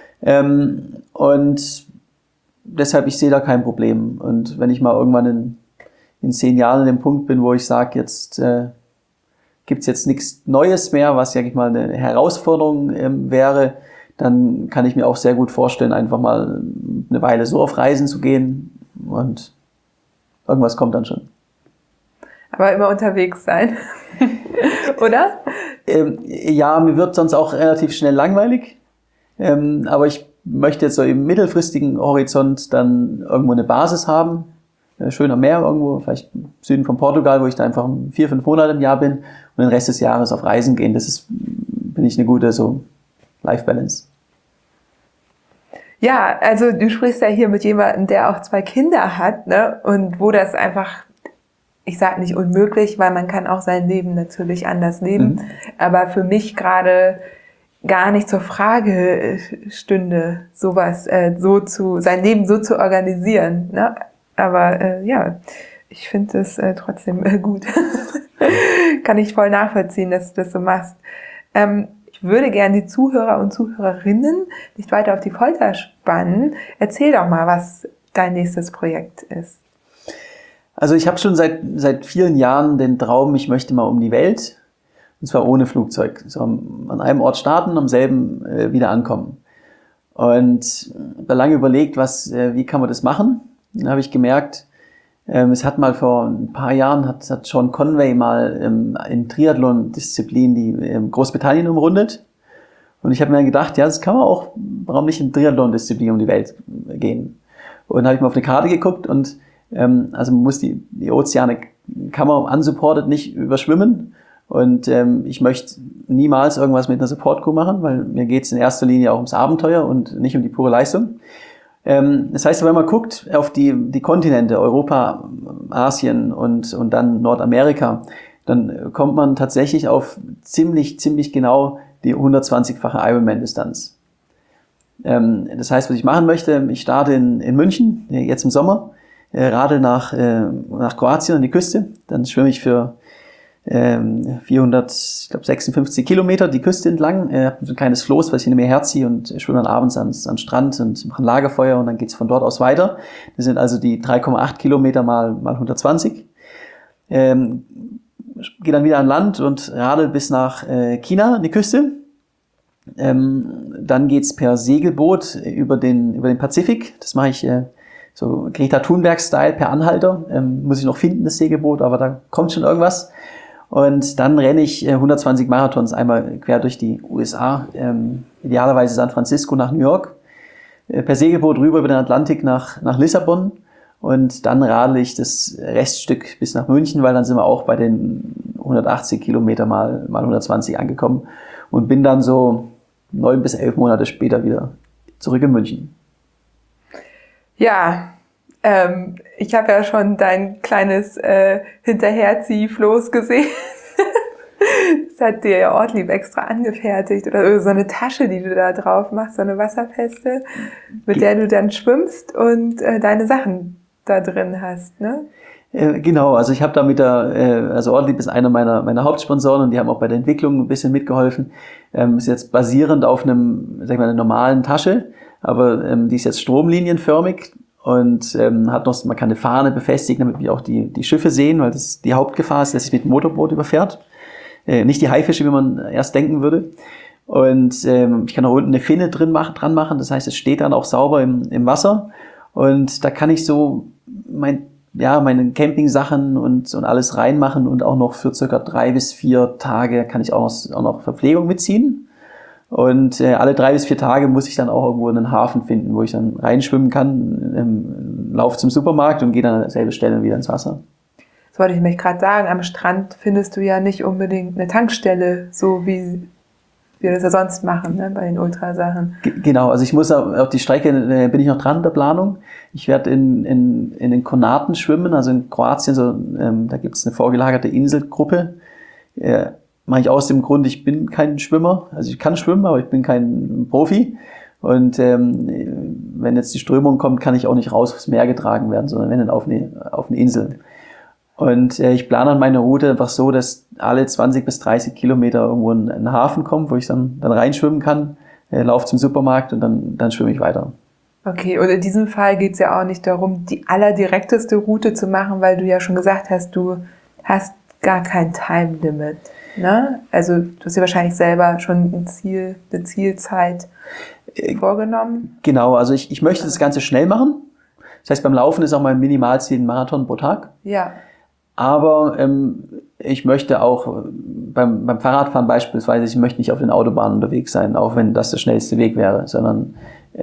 Und deshalb, ich sehe da kein Problem. Und wenn ich mal irgendwann in 10 Jahren an dem Punkt bin, wo ich sage, jetzt gibt's jetzt nichts Neues mehr, was, sag ich mal, eine Herausforderung wäre, dann kann ich mir auch sehr gut vorstellen, einfach mal eine Weile so auf Reisen zu gehen und irgendwas kommt dann schon. Aber immer unterwegs sein, oder? Ja, mir wird sonst auch relativ schnell langweilig. Aber ich möchte jetzt so im mittelfristigen Horizont dann irgendwo eine Basis haben. Schön am Meer irgendwo, vielleicht im Süden von Portugal, wo ich da einfach 4-5 Monate im Jahr bin und den Rest des Jahres auf Reisen gehen. Bin ich eine gute Life-Balance. Ja, also du sprichst ja hier mit jemandem, der auch 2 Kinder hat, ne? Und wo das einfach, ich sage nicht unmöglich, weil man kann auch sein Leben natürlich anders leben, aber für mich gerade gar nicht zur Frage stünde, sein Leben so zu organisieren, ne? Aber ja, ich finde es trotzdem gut. Kann ich voll nachvollziehen, dass du das so machst. Ich würde gerne die Zuhörer und Zuhörerinnen nicht weiter auf die Folter spannen. Erzähl doch mal, was dein nächstes Projekt ist. Also ich habe schon seit vielen Jahren den Traum, ich möchte mal um die Welt, und zwar ohne Flugzeug. So an einem Ort starten, am selben wieder ankommen. Und da lange überlegt, wie kann man das machen? Dann habe ich gemerkt, es hat mal vor ein paar Jahren, hat Sean Conway mal in Triathlon-Disziplin die Großbritannien umrundet. Und ich habe mir dann gedacht, ja, das kann man auch, warum nicht in Triathlon-Disziplin um die Welt gehen? Und dann habe ich mal auf eine Karte geguckt und also man muss die Ozeane, kann man unsupported nicht überschwimmen. Und ich möchte niemals irgendwas mit einer Support-Crew machen, weil mir geht es in erster Linie auch ums Abenteuer und nicht um die pure Leistung. Das heißt, wenn man guckt auf die Kontinente, Europa, Asien und dann Nordamerika, dann kommt man tatsächlich auf ziemlich genau die 120-fache Ironman-Distanz. Das heißt, was ich machen möchte, ich starte in München, jetzt im Sommer, radel nach Kroatien an die Küste, dann schwimme ich für 456 Kilometer die Küste entlang, habe so ein kleines Floß, was ich hinter mir herziehe und schwimme dann abends an Strand und mache ein Lagerfeuer und dann geht's von dort aus weiter. Das sind also die 3,8 Kilometer mal 120. Gehe dann wieder an Land und radel bis nach China an die Küste. Dann geht's per Segelboot über den Pazifik. Das mache ich so Greta Thunberg-Style per Anhalter. Muss ich noch finden, das Segelboot, aber da kommt schon irgendwas. Und dann renne ich 120 Marathons einmal quer durch die USA, idealerweise San Francisco nach New York, per Segelboot rüber über den Atlantik nach Lissabon und dann radel ich das Reststück bis nach München, weil dann sind wir auch bei den 180 Kilometer mal 120 angekommen und bin dann so 9 bis 11 Monate später wieder zurück in München. Ja, ich habe ja schon dein kleines Hinterherziehfloß gesehen. Das hat dir ja Ortlieb extra angefertigt. Oder so eine Tasche, die du da drauf machst, so eine wasserfeste, mit der du dann schwimmst und deine Sachen da drin hast, ne? Genau, also ich habe da also Ortlieb ist einer meiner Hauptsponsoren und die haben auch bei der Entwicklung ein bisschen mitgeholfen. Ist jetzt basierend auf einer normalen Tasche, aber die ist jetzt stromlinienförmig. Und hat noch, man kann eine Fahne befestigen, damit wir auch die Schiffe sehen, weil das die Hauptgefahr ist, dass sich mit dem Motorboot überfährt. Nicht die Haifische, wie man erst denken würde. Und ich kann auch unten eine Finne dran machen, das heißt, es steht dann auch sauber im Wasser. Und da kann ich so meine Camping-Sachen und alles reinmachen und auch noch für circa 3 bis 4 Tage kann ich auch noch Verpflegung mitziehen. Und alle 3 bis 4 Tage muss ich dann auch irgendwo einen Hafen finden, wo ich dann reinschwimmen kann, laufe zum Supermarkt und gehe dann an derselben Stelle wieder ins Wasser. Das wollte ich mich gerade sagen, am Strand findest du ja nicht unbedingt eine Tankstelle, so wie wir das ja sonst machen, ne, bei den Ultrasachen. Genau, also ich muss auf die Strecke, bin ich noch dran in der Planung. Ich werde in den Kornaten schwimmen, also in Kroatien, da gibt es eine vorgelagerte Inselgruppe. Mache ich aus dem Grund, ich bin kein Schwimmer, also ich kann schwimmen, aber ich bin kein Profi. Und wenn jetzt die Strömung kommt, kann ich auch nicht raus aufs Meer getragen werden, sondern wenn dann auf eine Insel. Und ich plane dann meine Route einfach so, dass alle 20 bis 30 Kilometer irgendwo ein Hafen kommt, wo ich dann reinschwimmen kann, laufe zum Supermarkt und dann schwimme ich weiter. Okay, und in diesem Fall geht es ja auch nicht darum, die allerdirekteste Route zu machen, weil du ja schon gesagt hast, du hast gar kein Time Limit. Ne? Also du hast dir wahrscheinlich selber schon eine Zielzeit vorgenommen. Genau, also ich möchte das Ganze schnell machen. Das heißt, beim Laufen ist auch mein Minimalziel ein Marathon pro Tag. Ja. Aber ich möchte auch beim Fahrradfahren beispielsweise, ich möchte nicht auf den Autobahnen unterwegs sein, auch wenn das der schnellste Weg wäre, sondern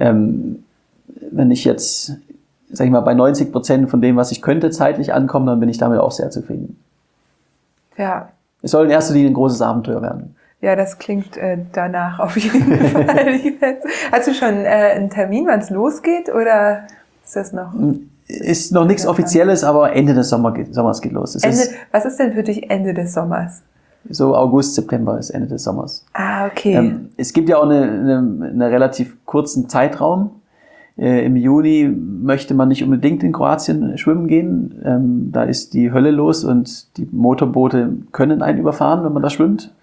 wenn ich jetzt, sag ich mal, bei 90% von dem, was ich könnte, zeitlich ankomme, dann bin ich damit auch sehr zufrieden. Ja. Es soll in erster Linie ein großes Abenteuer werden. Ja, das klingt danach auf jeden Fall. Hast du schon einen Termin, wann es losgeht, oder ist das noch? Ist noch nichts Offizielles, aber Ende des Sommers geht los. Was ist denn für dich Ende des Sommers? So August, September ist Ende des Sommers. Ah, okay. Es gibt ja auch einen relativ kurzen Zeitraum. Im Juni möchte man nicht unbedingt in Kroatien schwimmen gehen. Da ist die Hölle los und die Motorboote können einen überfahren, wenn man da schwimmt.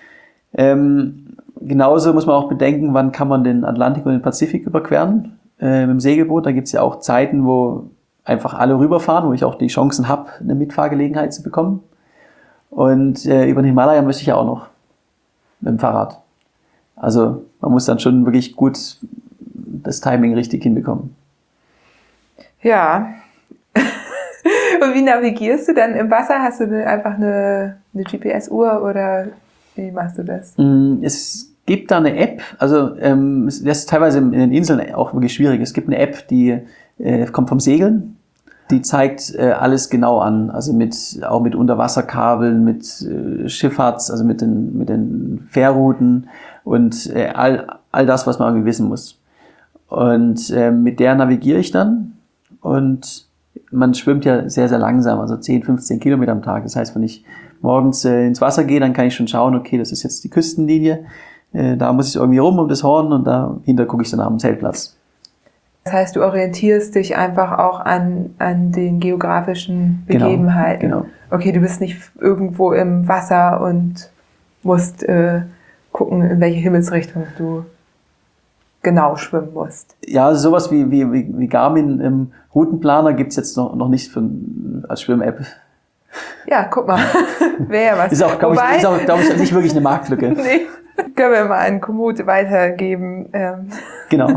Genauso muss man auch bedenken, wann kann man den Atlantik und den Pazifik überqueren mit dem Segelboot. Da gibt es ja auch Zeiten, wo einfach alle rüberfahren, wo ich auch die Chancen habe, eine Mitfahrgelegenheit zu bekommen. Und über den Himalaya möchte ich ja auch noch mit dem Fahrrad. Also man muss dann schon wirklich gut das Timing richtig hinbekommen. Ja. Und wie navigierst du dann im Wasser? Hast du einfach eine GPS-Uhr oder wie machst du das? Es gibt da eine App, also das ist teilweise in den Inseln auch wirklich schwierig. Es gibt eine App, die kommt vom Segeln. Die zeigt alles genau an, also auch mit Unterwasserkabeln, mit Schifffahrts, also mit den Fährrouten und all das, was man irgendwie wissen muss. Und mit der navigiere ich dann und man schwimmt ja sehr, sehr langsam, also 10, 15 Kilometer am Tag. Das heißt, wenn ich morgens ins Wasser gehe, dann kann ich schon schauen, okay, das ist jetzt die Küstenlinie, da muss ich irgendwie rum um das Horn und dahinter gucke ich dann am Zeltplatz. Das heißt, du orientierst dich einfach auch an den geografischen Begebenheiten. Genau. Okay, du bist nicht irgendwo im Wasser und musst gucken, in welche Himmelsrichtung du genau schwimmen musst. Ja, also sowas wie Garmin im Routenplaner gibt's jetzt noch nicht als Schwimm-App. Ja, guck mal. Wäre ja was. Ist auch, glaube ich, nicht wirklich eine Marktlücke. Nee, können wir mal an Komoot weitergeben. Genau.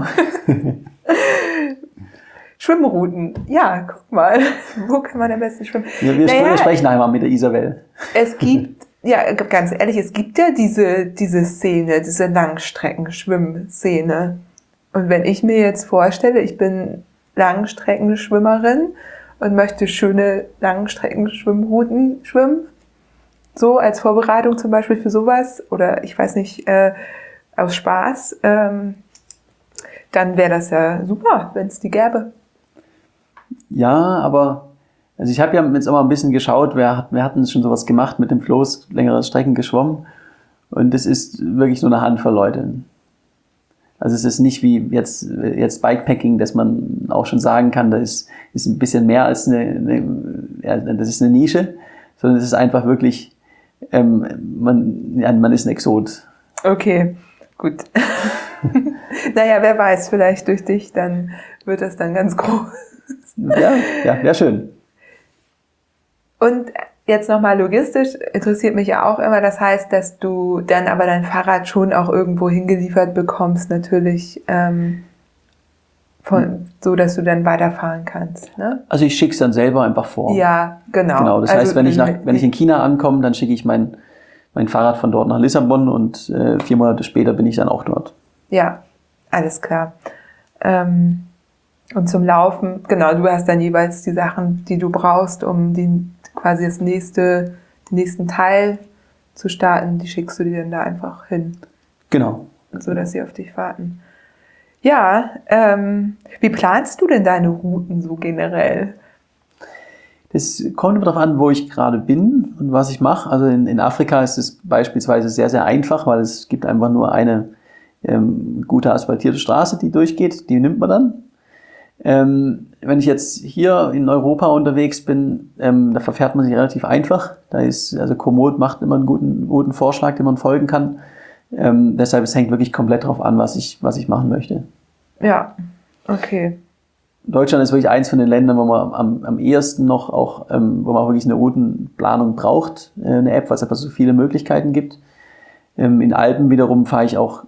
Schwimmrouten. Ja, guck mal. Wo kann man am besten schwimmen? Wir sprechen einmal mit der Isabel. Es gibt, ja, ganz ehrlich, es gibt ja diese Szene, diese Langstreckenschwimmszene. Und wenn ich mir jetzt vorstelle, ich bin Langstreckenschwimmerin und möchte schöne Langstreckenschwimmrouten schwimmen, so als Vorbereitung zum Beispiel für sowas, oder ich weiß nicht, aus Spaß, dann wäre das ja super, wenn es die gäbe. Ja, aber also ich habe ja jetzt auch mal ein bisschen geschaut, wer hat denn schon sowas gemacht mit dem Floß, längere Strecken geschwommen, und das ist wirklich nur eine Handvoll Leute. Also es ist nicht wie jetzt Bikepacking, dass man auch schon sagen kann, das ist ein bisschen mehr als das ist eine Nische, sondern es ist einfach wirklich, man ist ein Exot. Okay, gut. Naja, wer weiß, vielleicht durch dich, dann wird das dann ganz groß. Ja, wäre schön. Und jetzt nochmal logistisch, interessiert mich ja auch immer, das heißt, dass du dann aber dein Fahrrad schon auch irgendwo hingeliefert bekommst, natürlich, so dass du dann weiterfahren kannst, ne? Also ich schicke es dann selber einfach vor. Ja, genau. Genau, das heißt, wenn ich in China ankomme, dann schicke ich mein Fahrrad von dort nach Lissabon und 4 Monate später bin ich dann auch dort. Ja, alles klar. Und zum Laufen, genau, du hast dann jeweils die Sachen, die du brauchst, um quasi den nächsten Teil zu starten, die schickst du dir dann da einfach hin. Genau. So, dass sie auf dich warten. Ja, wie planst du denn deine Routen so generell? Das kommt immer darauf an, wo ich gerade bin und was ich mache. Also in Afrika ist es beispielsweise sehr, sehr einfach, weil es gibt einfach nur eine gute asphaltierte Straße, die durchgeht, die nimmt man dann. Wenn ich jetzt hier in Europa unterwegs bin, da verfährt man sich relativ einfach. Also Komoot macht immer einen guten Vorschlag, den man folgen kann. Deshalb, es hängt wirklich komplett darauf an, was ich machen möchte. Ja, okay. Deutschland ist wirklich eins von den Ländern, wo man am ehesten noch auch, wo man auch wirklich eine Routenplanung braucht, eine App, weil es einfach so viele Möglichkeiten gibt. In Alpen wiederum fahre ich auch,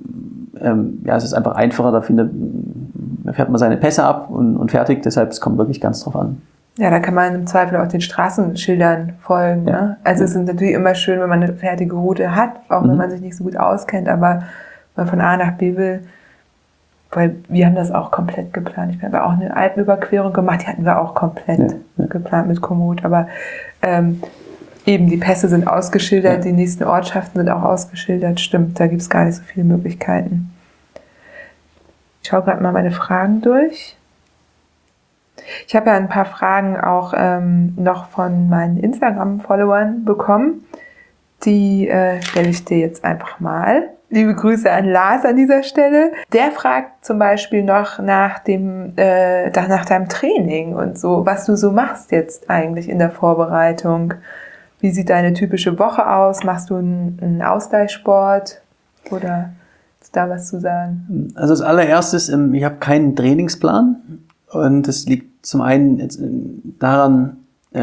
es ist einfach einfacher, da fährt man seine Pässe ab und fertig, deshalb es kommt wirklich ganz drauf an. Ja, da kann man im Zweifel auch den Straßenschildern folgen. Ja. Ne? Also es ist natürlich immer schön, wenn man eine fertige Route hat, auch wenn man sich nicht so gut auskennt, aber wenn man von A nach B will, weil wir haben das auch komplett geplant. Ich habe auch eine Alpenüberquerung gemacht, die hatten wir auch komplett geplant mit Komoot, aber eben die Pässe sind ausgeschildert, die nächsten Ortschaften sind auch ausgeschildert, stimmt, da gibt es gar nicht so viele Möglichkeiten. Ich schaue gerade mal meine Fragen durch. Ich habe ja ein paar Fragen auch noch von meinen Instagram-Followern bekommen. Die stelle ich dir jetzt einfach mal. Liebe Grüße an Lars an dieser Stelle. Der fragt zum Beispiel noch nach deinem Training und so, was du so machst jetzt eigentlich in der Vorbereitung. Wie sieht deine typische Woche aus? Machst du einen Ausgleichssport oder ist da was zu sagen? Also als allererstes, ich habe keinen Trainingsplan und das liegt zum einen jetzt daran,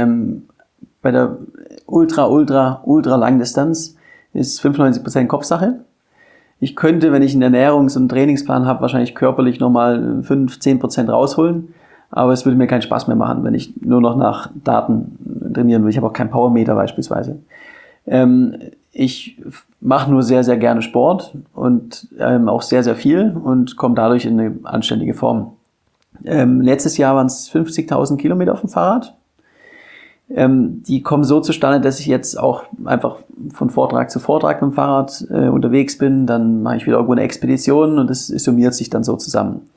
bei der ultra Langdistanz ist 95% Kopfsache. Ich könnte, wenn ich einen Ernährungs- und Trainingsplan habe, wahrscheinlich körperlich nochmal 5-10% rausholen. Aber es würde mir keinen Spaß mehr machen, wenn ich nur noch nach Daten trainieren will. Ich habe auch keinen Powermeter beispielsweise. Ich mache nur sehr, sehr gerne Sport und auch sehr, sehr viel und komme dadurch in eine anständige Form. Letztes Jahr waren es 50.000 Kilometer auf dem Fahrrad. Die kommen so zustande, dass ich jetzt auch einfach von Vortrag zu Vortrag mit dem Fahrrad unterwegs bin. Dann mache ich wieder irgendwo eine Expedition und das summiert sich dann so zusammen.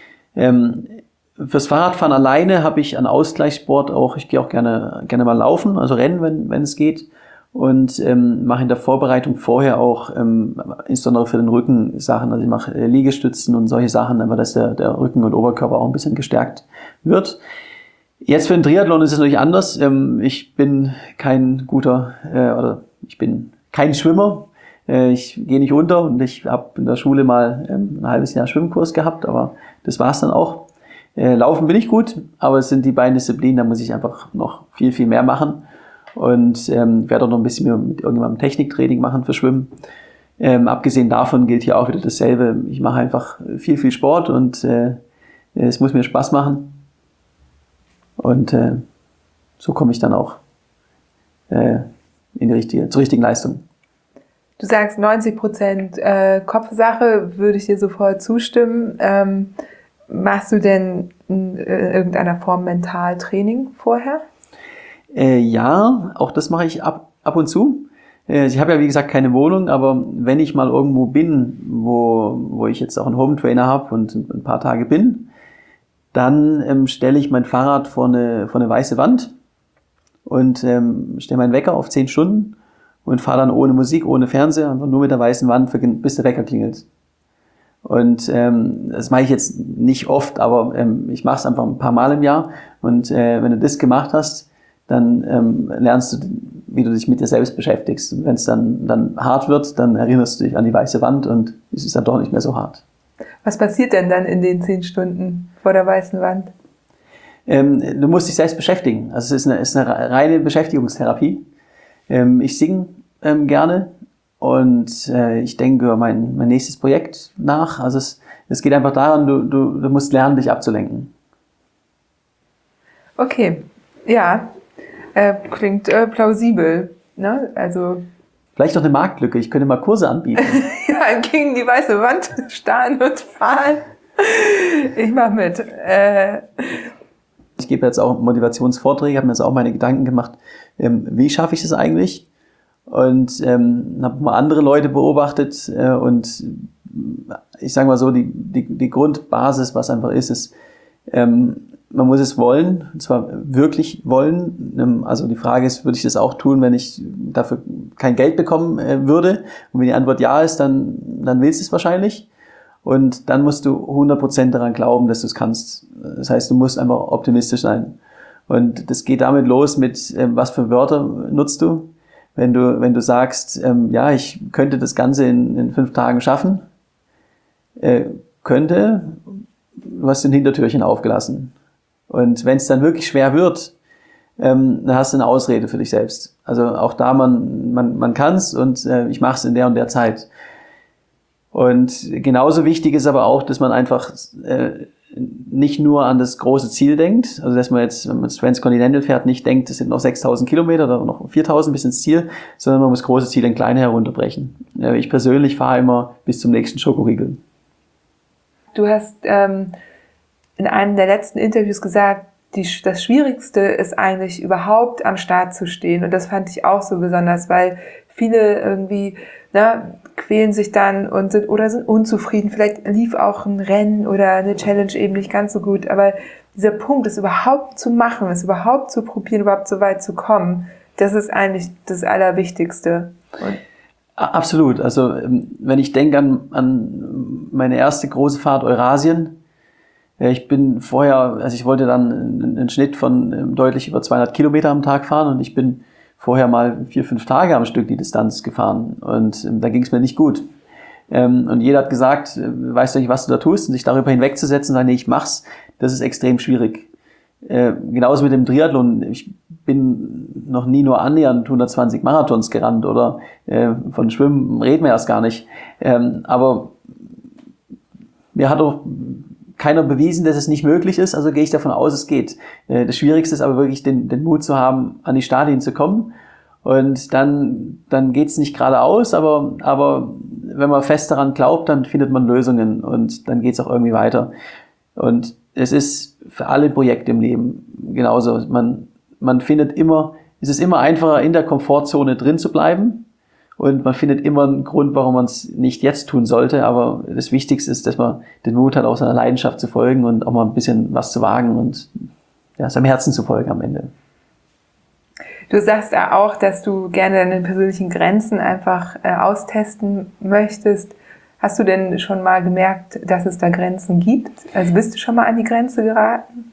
Fürs Fahrradfahren alleine habe ich einen Ausgleichssport auch. Ich gehe auch gerne mal laufen, also rennen, wenn es geht. und mache in der Vorbereitung vorher auch insbesondere für den Rücken Sachen. Also ich mache Liegestützen und solche Sachen, aber dass der Rücken und Oberkörper auch ein bisschen gestärkt wird. Jetzt für den Triathlon ist es natürlich anders. Ich bin kein ich bin kein Schwimmer. Ich gehe nicht unter und ich habe in der Schule mal ein halbes Jahr Schwimmkurs gehabt, aber das war's dann auch. Laufen bin ich gut, aber es sind die beiden Disziplinen, da muss ich einfach noch viel, viel mehr machen und werde auch noch ein bisschen mit irgendjemandem Techniktraining machen für Schwimmen. Abgesehen davon gilt hier auch wieder dasselbe. Ich mache einfach viel, viel Sport und es muss mir Spaß machen und so komme ich dann auch zur richtigen Leistung. Du sagst 90% Kopfsache, würde ich dir sofort zustimmen. Machst du denn in irgendeiner Form Mentaltraining vorher? Ja, auch das mache ich ab und zu. Ich habe ja wie gesagt keine Wohnung, aber wenn ich mal irgendwo bin, wo ich jetzt auch einen Home-Trainer habe und ein paar Tage bin, dann stelle ich mein Fahrrad vor eine weiße Wand und stelle meinen Wecker auf 10 Stunden und fahre dann ohne Musik, ohne Fernseher, einfach nur mit der weißen Wand, bis der Wecker klingelt. Und das mache ich jetzt nicht oft, aber ich mache es einfach ein paar Mal im Jahr. Und wenn du das gemacht hast, dann lernst du, wie du dich mit dir selbst beschäftigst. Und wenn es dann hart wird, dann erinnerst du dich an die weiße Wand und es ist dann doch nicht mehr so hart. Was passiert denn dann in den 10 Stunden vor der weißen Wand? Du musst dich selbst beschäftigen. Also es ist eine reine Beschäftigungstherapie. Ich singe gerne und ich denke über mein nächstes Projekt nach. Also es geht einfach daran, du musst lernen, dich abzulenken. Okay, ja, klingt plausibel. Ne? Also vielleicht noch eine Marktlücke. Ich könnte mal Kurse anbieten. Ja, gegen die weiße Wand starren und fahren. Ich mache mit. Ich gebe jetzt auch Motivationsvorträge, habe mir jetzt auch meine Gedanken gemacht, wie schaffe ich das eigentlich? Und habe mal andere Leute beobachtet und ich sage mal so, die Grundbasis, was einfach ist, man muss es wollen, und zwar wirklich wollen. Also die Frage ist, würde ich das auch tun, wenn ich dafür kein Geld bekommen würde? Und wenn die Antwort ja ist, dann willst du es wahrscheinlich. Und dann musst du 100% daran glauben, dass du es kannst. Das heißt, du musst einfach optimistisch sein. Und das geht damit los mit, was für Wörter nutzt du? Wenn du sagst, ja, ich könnte das Ganze in 5 Tagen schaffen, du hast ein Hintertürchen aufgelassen. Und wenn es dann wirklich schwer wird, dann hast du eine Ausrede für dich selbst. Also auch da, man kann es und ich mache es in der und der Zeit. Und genauso wichtig ist aber auch, dass man einfach nicht nur an das große Ziel denkt, also dass man jetzt, wenn man das Transcontinental fährt, nicht denkt, es sind noch 6.000 Kilometer oder noch 4.000 bis ins Ziel, sondern man muss große Ziele in kleine herunterbrechen. Ich persönlich fahre immer bis zum nächsten Schokoriegel. Du hast in einem der letzten Interviews gesagt, das Schwierigste ist eigentlich überhaupt am Start zu stehen. Und das fand ich auch so besonders, weil viele irgendwie quälen sich dann und sind unzufrieden. Vielleicht lief auch ein Rennen oder eine Challenge eben nicht ganz so gut. Aber dieser Punkt, es überhaupt zu machen, es überhaupt zu probieren, überhaupt so weit zu kommen, das ist eigentlich das Allerwichtigste. Absolut. Also wenn ich denke an meine erste große Fahrt Eurasien, ich bin vorher, also ich wollte dann einen Schnitt von deutlich über 200 Kilometer am Tag fahren und ich bin vorher mal 4-5 Tage am Stück die Distanz gefahren und da ging es mir nicht gut. Und jeder hat gesagt, weißt du nicht, was du da tust, und sich darüber hinwegzusetzen und sagen, nee, ich mach's, das ist extrem schwierig. Genauso mit dem Triathlon. Ich bin noch nie nur annähernd 120 Marathons gerannt oder von Schwimmen reden wir erst gar nicht. Aber mir hat auch keiner bewiesen, dass es nicht möglich ist, also gehe ich davon aus, es geht. Das Schwierigste ist aber wirklich, den Mut zu haben, an die Startlinie zu kommen. Und dann geht es nicht geradeaus, aber wenn man fest daran glaubt, dann findet man Lösungen und dann geht es auch irgendwie weiter. Und es ist für alle Projekte im Leben genauso. Man findet es ist immer einfacher, in der Komfortzone drin zu bleiben. Und man findet immer einen Grund, warum man es nicht jetzt tun sollte. Aber das Wichtigste ist, dass man den Mut hat, auch seiner Leidenschaft zu folgen und auch mal ein bisschen was zu wagen und seinem Herzen zu folgen am Ende. Du sagst ja auch, dass du gerne deine persönlichen Grenzen einfach austesten möchtest. Hast du denn schon mal gemerkt, dass es da Grenzen gibt? Also bist du schon mal an die Grenze geraten?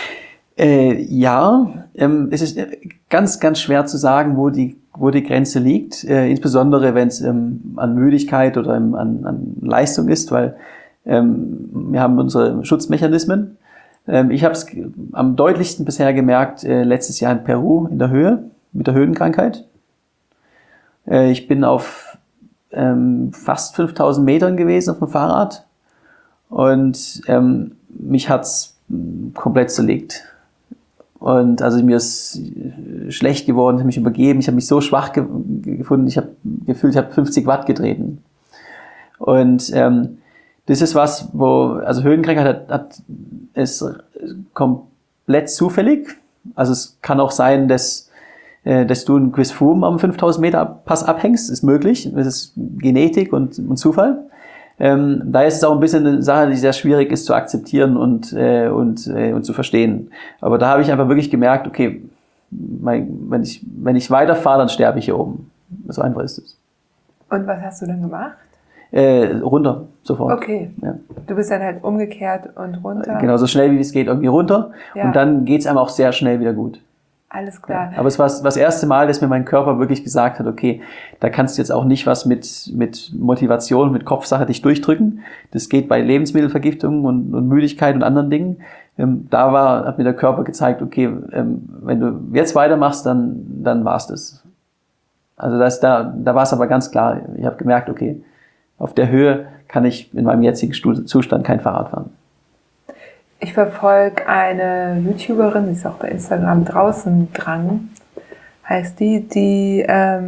Ja, es ist ganz, ganz schwer zu sagen, wo die Grenze liegt, insbesondere wenn es an Müdigkeit oder an Leistung ist, weil wir haben unsere Schutzmechanismen. Ich habe es am deutlichsten bisher gemerkt letztes Jahr in Peru in der Höhe mit der Höhenkrankheit. Ich bin auf fast 5000 Metern gewesen auf dem Fahrrad und mich hat's komplett zerlegt. Und also mir ist schlecht geworden, ich habe mich übergeben, ich habe mich so schwach gefunden, ich habe gefühlt, ich habe 50 Watt getreten. Und das ist was, also Höhenkrankheit ist komplett zufällig. Also es kann auch sein, dass du einen Quizfum am 5000 Meter Pass abhängst, ist möglich. Das ist Genetik und Zufall. Da ist es auch ein bisschen eine Sache, die sehr schwierig ist zu akzeptieren und zu verstehen. Aber da habe ich einfach wirklich gemerkt, okay, wenn ich weiterfahre, dann sterbe ich hier oben. So einfach ist es. Und was hast du dann gemacht? Runter, sofort. Okay. Ja. Du bist dann halt umgekehrt und runter. Genau, so schnell wie es geht, irgendwie runter. Ja. Und dann geht es einem auch sehr schnell wieder gut. Alles klar. Ja. Aber es war das erste Mal, dass mir mein Körper wirklich gesagt hat, okay, da kannst du jetzt auch nicht was mit Motivation, mit Kopfsache dich durchdrücken. Das geht bei Lebensmittelvergiftungen und Müdigkeit und anderen Dingen. Hat mir der Körper gezeigt, okay, wenn du jetzt weitermachst, dann war's das. Also da war es aber ganz klar. Ich habe gemerkt, okay, auf der Höhe kann ich in meinem jetzigen Zustand kein Fahrrad fahren. Ich verfolge eine YouTuberin, die ist auch bei Instagram Draußendrang, heißt die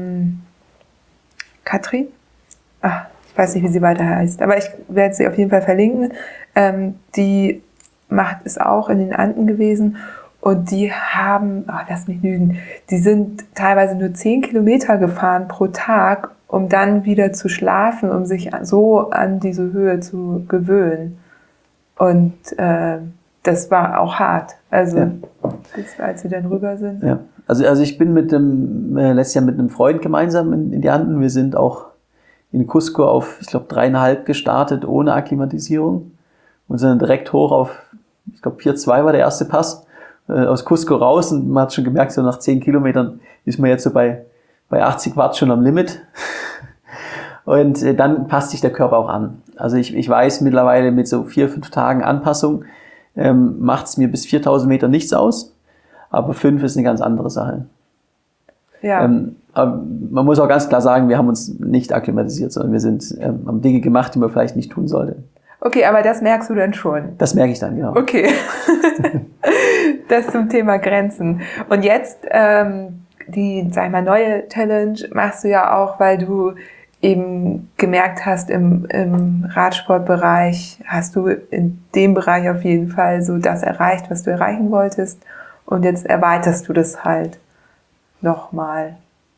Katrin. Ich weiß nicht, wie sie weiter heißt, aber ich werde sie auf jeden Fall verlinken. Die ist auch in den Anden gewesen und die haben, lass mich lügen, die sind teilweise nur 10 Kilometer gefahren pro Tag, um dann wieder zu schlafen, um sich so an diese Höhe zu gewöhnen. Und das war auch hart. Also, ja. Als sie dann rüber sind. Ja. Also ich bin letztes Jahr mit einem Freund gemeinsam in die Anden. Wir sind auch in Cusco auf, ich glaube, 3,5 gestartet, ohne Akklimatisierung. Und sind dann direkt hoch auf, ich glaube, Pier 2 war der erste Pass, aus Cusco raus. Und man hat schon gemerkt, so nach 10 Kilometern ist man jetzt so bei 80 Watt schon am Limit. Und dann passt sich der Körper auch an. Also ich weiß mittlerweile mit so 4-5 Tagen Anpassung macht es mir bis 4000 Meter nichts aus. Aber 5 ist eine ganz andere Sache. Ja. Aber man muss auch ganz klar sagen, wir haben uns nicht akklimatisiert, sondern wir haben Dinge gemacht, die man vielleicht nicht tun sollte. Okay, aber das merkst du dann schon? Das merke ich dann, genau. Okay. Das zum Thema Grenzen. Und jetzt die, sag ich mal, neue Challenge machst du ja auch, weil du eben gemerkt hast, im Radsportbereich hast du in dem Bereich auf jeden Fall so das erreicht, was du erreichen wolltest. Und jetzt erweiterst du das halt nochmal.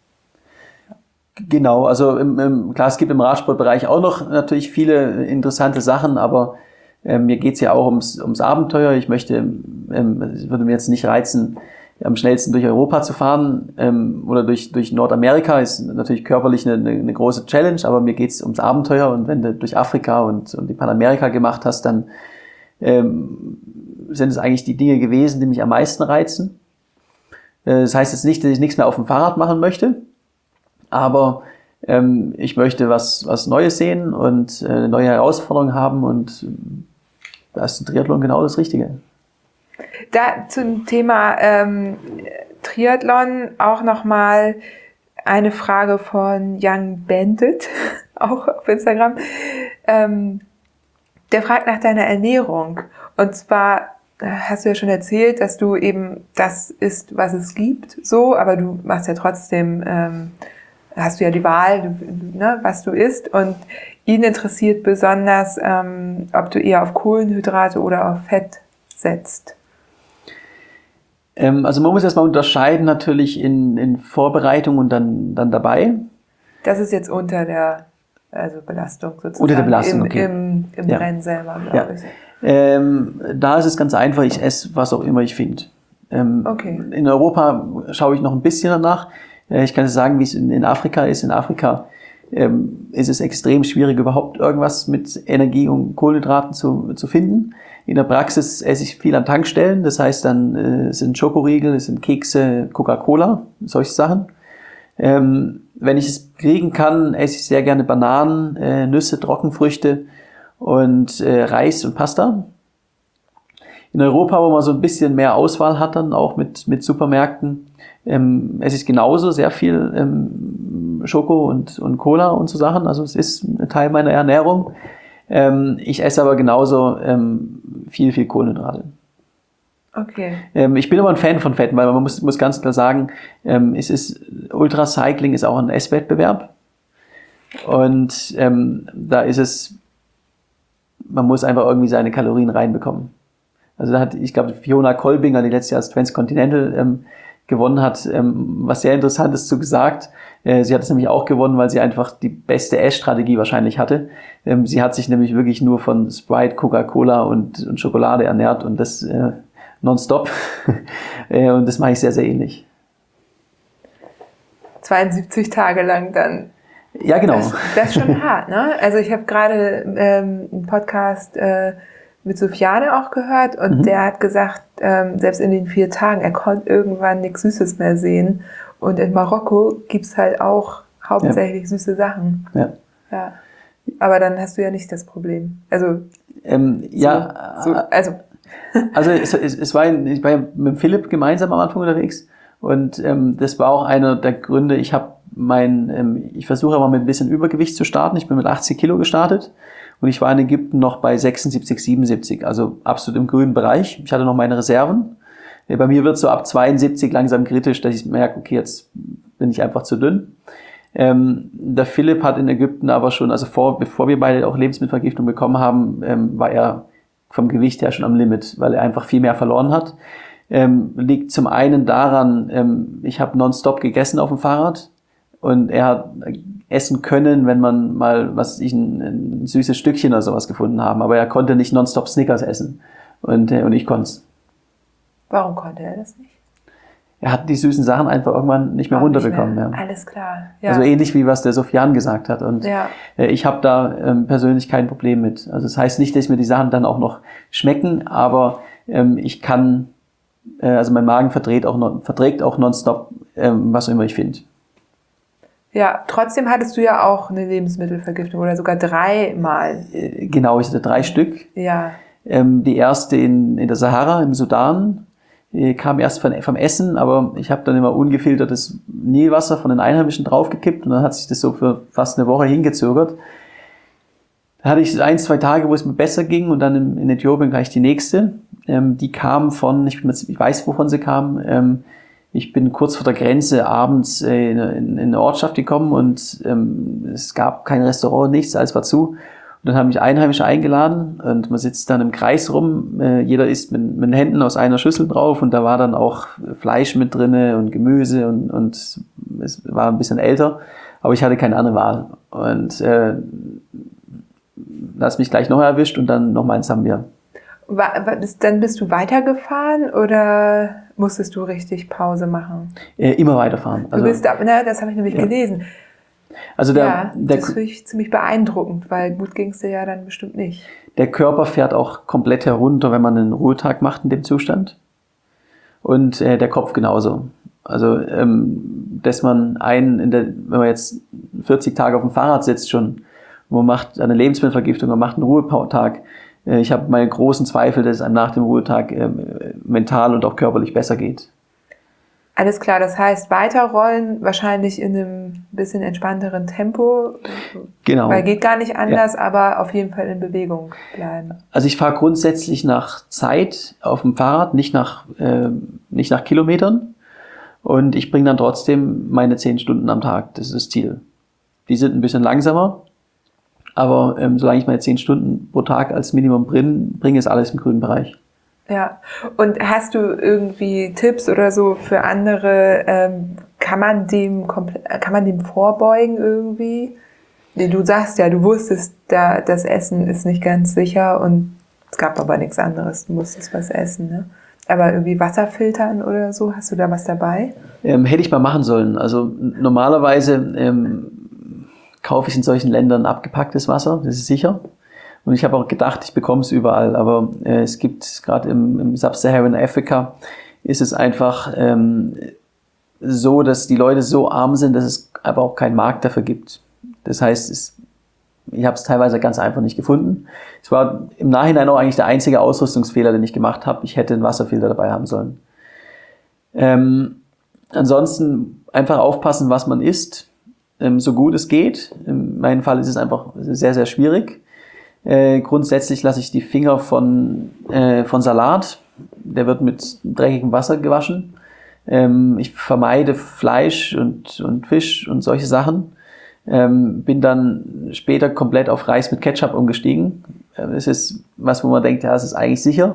Genau, also klar, es gibt im Radsportbereich auch noch natürlich viele interessante Sachen, aber mir geht's ja auch ums Abenteuer. Es würde mir jetzt nicht reizen, am schnellsten durch Europa zu fahren oder durch Nordamerika. Ist natürlich körperlich eine große Challenge, aber mir geht's ums Abenteuer. Und wenn du durch Afrika und die Panamerika gemacht hast, dann sind es eigentlich die Dinge gewesen, die mich am meisten reizen. Das heißt jetzt nicht, dass ich nichts mehr auf dem Fahrrad machen möchte, aber ich möchte was Neues sehen und eine neue Herausforderung haben und da ist ein Triathlon genau das Richtige. Da zum Thema Triathlon auch nochmal eine Frage von Young Bandit, auch auf Instagram. Der fragt nach deiner Ernährung. Und zwar hast du ja schon erzählt, dass du eben das isst, was es gibt, so, aber du machst ja trotzdem, hast du ja die Wahl, was du isst. Und ihn interessiert besonders, ob du eher auf Kohlenhydrate oder auf Fett setzt. Also man muss erstmal unterscheiden natürlich in Vorbereitung und dann dabei. Das ist jetzt unter der Belastung sozusagen. Unter der Belastung, okay. Im ja. Rennen selber, glaube ich. Da ist es ganz einfach, ich esse, was auch immer ich finde. Okay. In Europa schaue ich noch ein bisschen danach. Ich kann sagen, wie es in Afrika ist. In Afrika ist es extrem schwierig, überhaupt irgendwas mit Energie und Kohlenhydraten zu finden. In der Praxis esse ich viel an Tankstellen. Das heißt dann, es sind Schokoriegel, es sind Kekse, Coca-Cola, solche Sachen. Wenn ich es kriegen kann, esse ich sehr gerne Bananen, Nüsse, Trockenfrüchte und Reis und Pasta. In Europa, wo man so ein bisschen mehr Auswahl hat, dann auch mit Supermärkten, esse ich genauso sehr viel Schoko und Cola und so Sachen. Also es ist ein Teil meiner Ernährung. Ich esse aber genauso viel Kohlenhydrate. Okay. Ich bin aber ein Fan von Fetten, weil man muss ganz klar sagen, Ultracycling ist auch ein Esswettbewerb. Und da ist es, man muss einfach irgendwie seine Kalorien reinbekommen. Also da hat, ich glaube, Fiona Kolbinger, die letztes Jahr das Transcontinental gewonnen hat, was sehr Interessantes zu gesagt. Sie hat es nämlich auch gewonnen, weil sie einfach die beste Essstrategie wahrscheinlich hatte. Sie hat sich nämlich wirklich nur von Sprite, Coca-Cola und Schokolade ernährt und das nonstop. Und das mache ich sehr, sehr ähnlich. 72 Tage lang dann. Ja, genau. Das ist schon hart, ne? Also ich habe gerade einen Podcast mit Sofiane auch gehört und der hat gesagt, selbst in den 4 Tagen, er konnte irgendwann nichts Süßes mehr sehen. Und in Marokko gibt's halt auch hauptsächlich süße Sachen. Ja. Ja. Aber dann hast du ja nicht das Problem. Also Also ich war ja mit Philipp gemeinsam am Anfang unterwegs und das war auch einer der Gründe. Ich versuche aber mit ein bisschen Übergewicht zu starten. Ich bin mit 80 Kilo gestartet und ich war in Ägypten noch bei 76, 77, also absolut im grünen Bereich. Ich hatte noch meine Reserven. Bei mir wird so ab 72 langsam kritisch, dass ich merke, okay, jetzt bin ich einfach zu dünn. Der Philipp hat in Ägypten aber schon, also bevor wir beide auch Lebensmittelvergiftung bekommen haben, war er vom Gewicht her schon am Limit, weil er einfach viel mehr verloren hat. Liegt zum einen daran, ich habe nonstop gegessen auf dem Fahrrad und er hat essen können, wenn man mal ein süßes Stückchen oder sowas gefunden haben, aber er konnte nicht nonstop Snickers essen und ich konnte es. Warum konnte er das nicht? Er hat die süßen Sachen einfach irgendwann nicht mehr runterbekommen. Nicht mehr. Ja. Alles klar. Ja. Also ähnlich wie was der Sofian gesagt hat. Und ich habe da persönlich kein Problem mit. Also das heißt nicht, dass mir die Sachen dann auch noch schmecken, aber ich kann, also mein Magen verträgt auch nonstop, was immer ich finde. Ja, trotzdem hattest du ja auch eine Lebensmittelvergiftung oder sogar 3 Mal. Genau, ich hatte 3 Stück. Ja. Die erste in der Sahara, im Sudan. Kam erst vom Essen, aber ich habe dann immer ungefiltertes Nilwasser von den Einheimischen draufgekippt und dann hat sich das so für fast eine Woche hingezögert. Da hatte ich 1, 2 Tage, wo es mir besser ging und dann in Äthiopien gleich die nächste. Die kam ich weiß, wovon sie kam. Ich bin kurz vor der Grenze abends in eine Ortschaft gekommen und es gab kein Restaurant, nichts, alles war zu. Und dann haben mich Einheimische eingeladen und man sitzt dann im Kreis rum. Jeder isst mit den Händen aus einer Schüssel drauf und da war dann auch Fleisch mit drinne und Gemüse und es war ein bisschen älter, aber ich hatte keine andere Wahl. Und das mich gleich noch erwischt und dann nochmal in Sambia. Dann bist du weitergefahren oder musstest du richtig Pause machen? Immer weiterfahren. Also, das habe ich nämlich gelesen. Also das finde ich ziemlich beeindruckend, weil gut ging es dir ja dann bestimmt nicht. Der Körper fährt auch komplett herunter, wenn man einen Ruhetag macht in dem Zustand. Und der Kopf genauso. Also, dass man wenn man jetzt 40 Tage auf dem Fahrrad sitzt schon, man macht eine Lebensmittelvergiftung, man macht einen Ruhetag. Ich habe meine großen Zweifel, dass es einem nach dem Ruhetag mental und auch körperlich besser geht. Alles klar, das heißt weiterrollen, wahrscheinlich in einem bisschen entspannteren Tempo. Genau. Weil geht gar nicht anders, aber auf jeden Fall in Bewegung bleiben. Also ich fahre grundsätzlich nach Zeit auf dem Fahrrad, nicht nach Kilometern. Und ich bringe dann trotzdem meine 10 Stunden am Tag. Das ist das Ziel. Die sind ein bisschen langsamer, aber solange ich meine 10 Stunden pro Tag als Minimum bringe, ist alles im grünen Bereich. Ja, und hast du irgendwie Tipps oder so für andere? Kann man dem vorbeugen irgendwie? Du sagst ja, du wusstest, das Essen ist nicht ganz sicher und es gab aber nichts anderes. Du musstest was essen, ne? Aber irgendwie Wasser filtern oder so, hast du da was dabei? Hätte ich mal machen sollen. Also normalerweise kaufe ich in solchen Ländern abgepacktes Wasser, das ist sicher. Und ich habe auch gedacht, ich bekomme es überall. Aber es gibt gerade im Sub-Saharan Afrika, ist es einfach so, dass die Leute so arm sind, dass es aber auch keinen Markt dafür gibt. Das heißt, ich habe es teilweise ganz einfach nicht gefunden. Es war im Nachhinein auch eigentlich der einzige Ausrüstungsfehler, den ich gemacht habe. Ich hätte einen Wasserfilter dabei haben sollen. Ansonsten einfach aufpassen, was man isst, so gut es geht. In meinem Fall ist es einfach sehr, sehr schwierig. Grundsätzlich lasse ich die Finger von Salat. Der wird mit dreckigem Wasser gewaschen. Ich vermeide Fleisch und Fisch und solche Sachen. Bin dann später komplett auf Reis mit Ketchup umgestiegen. Das ist was, wo man denkt, ja, das ist eigentlich sicher.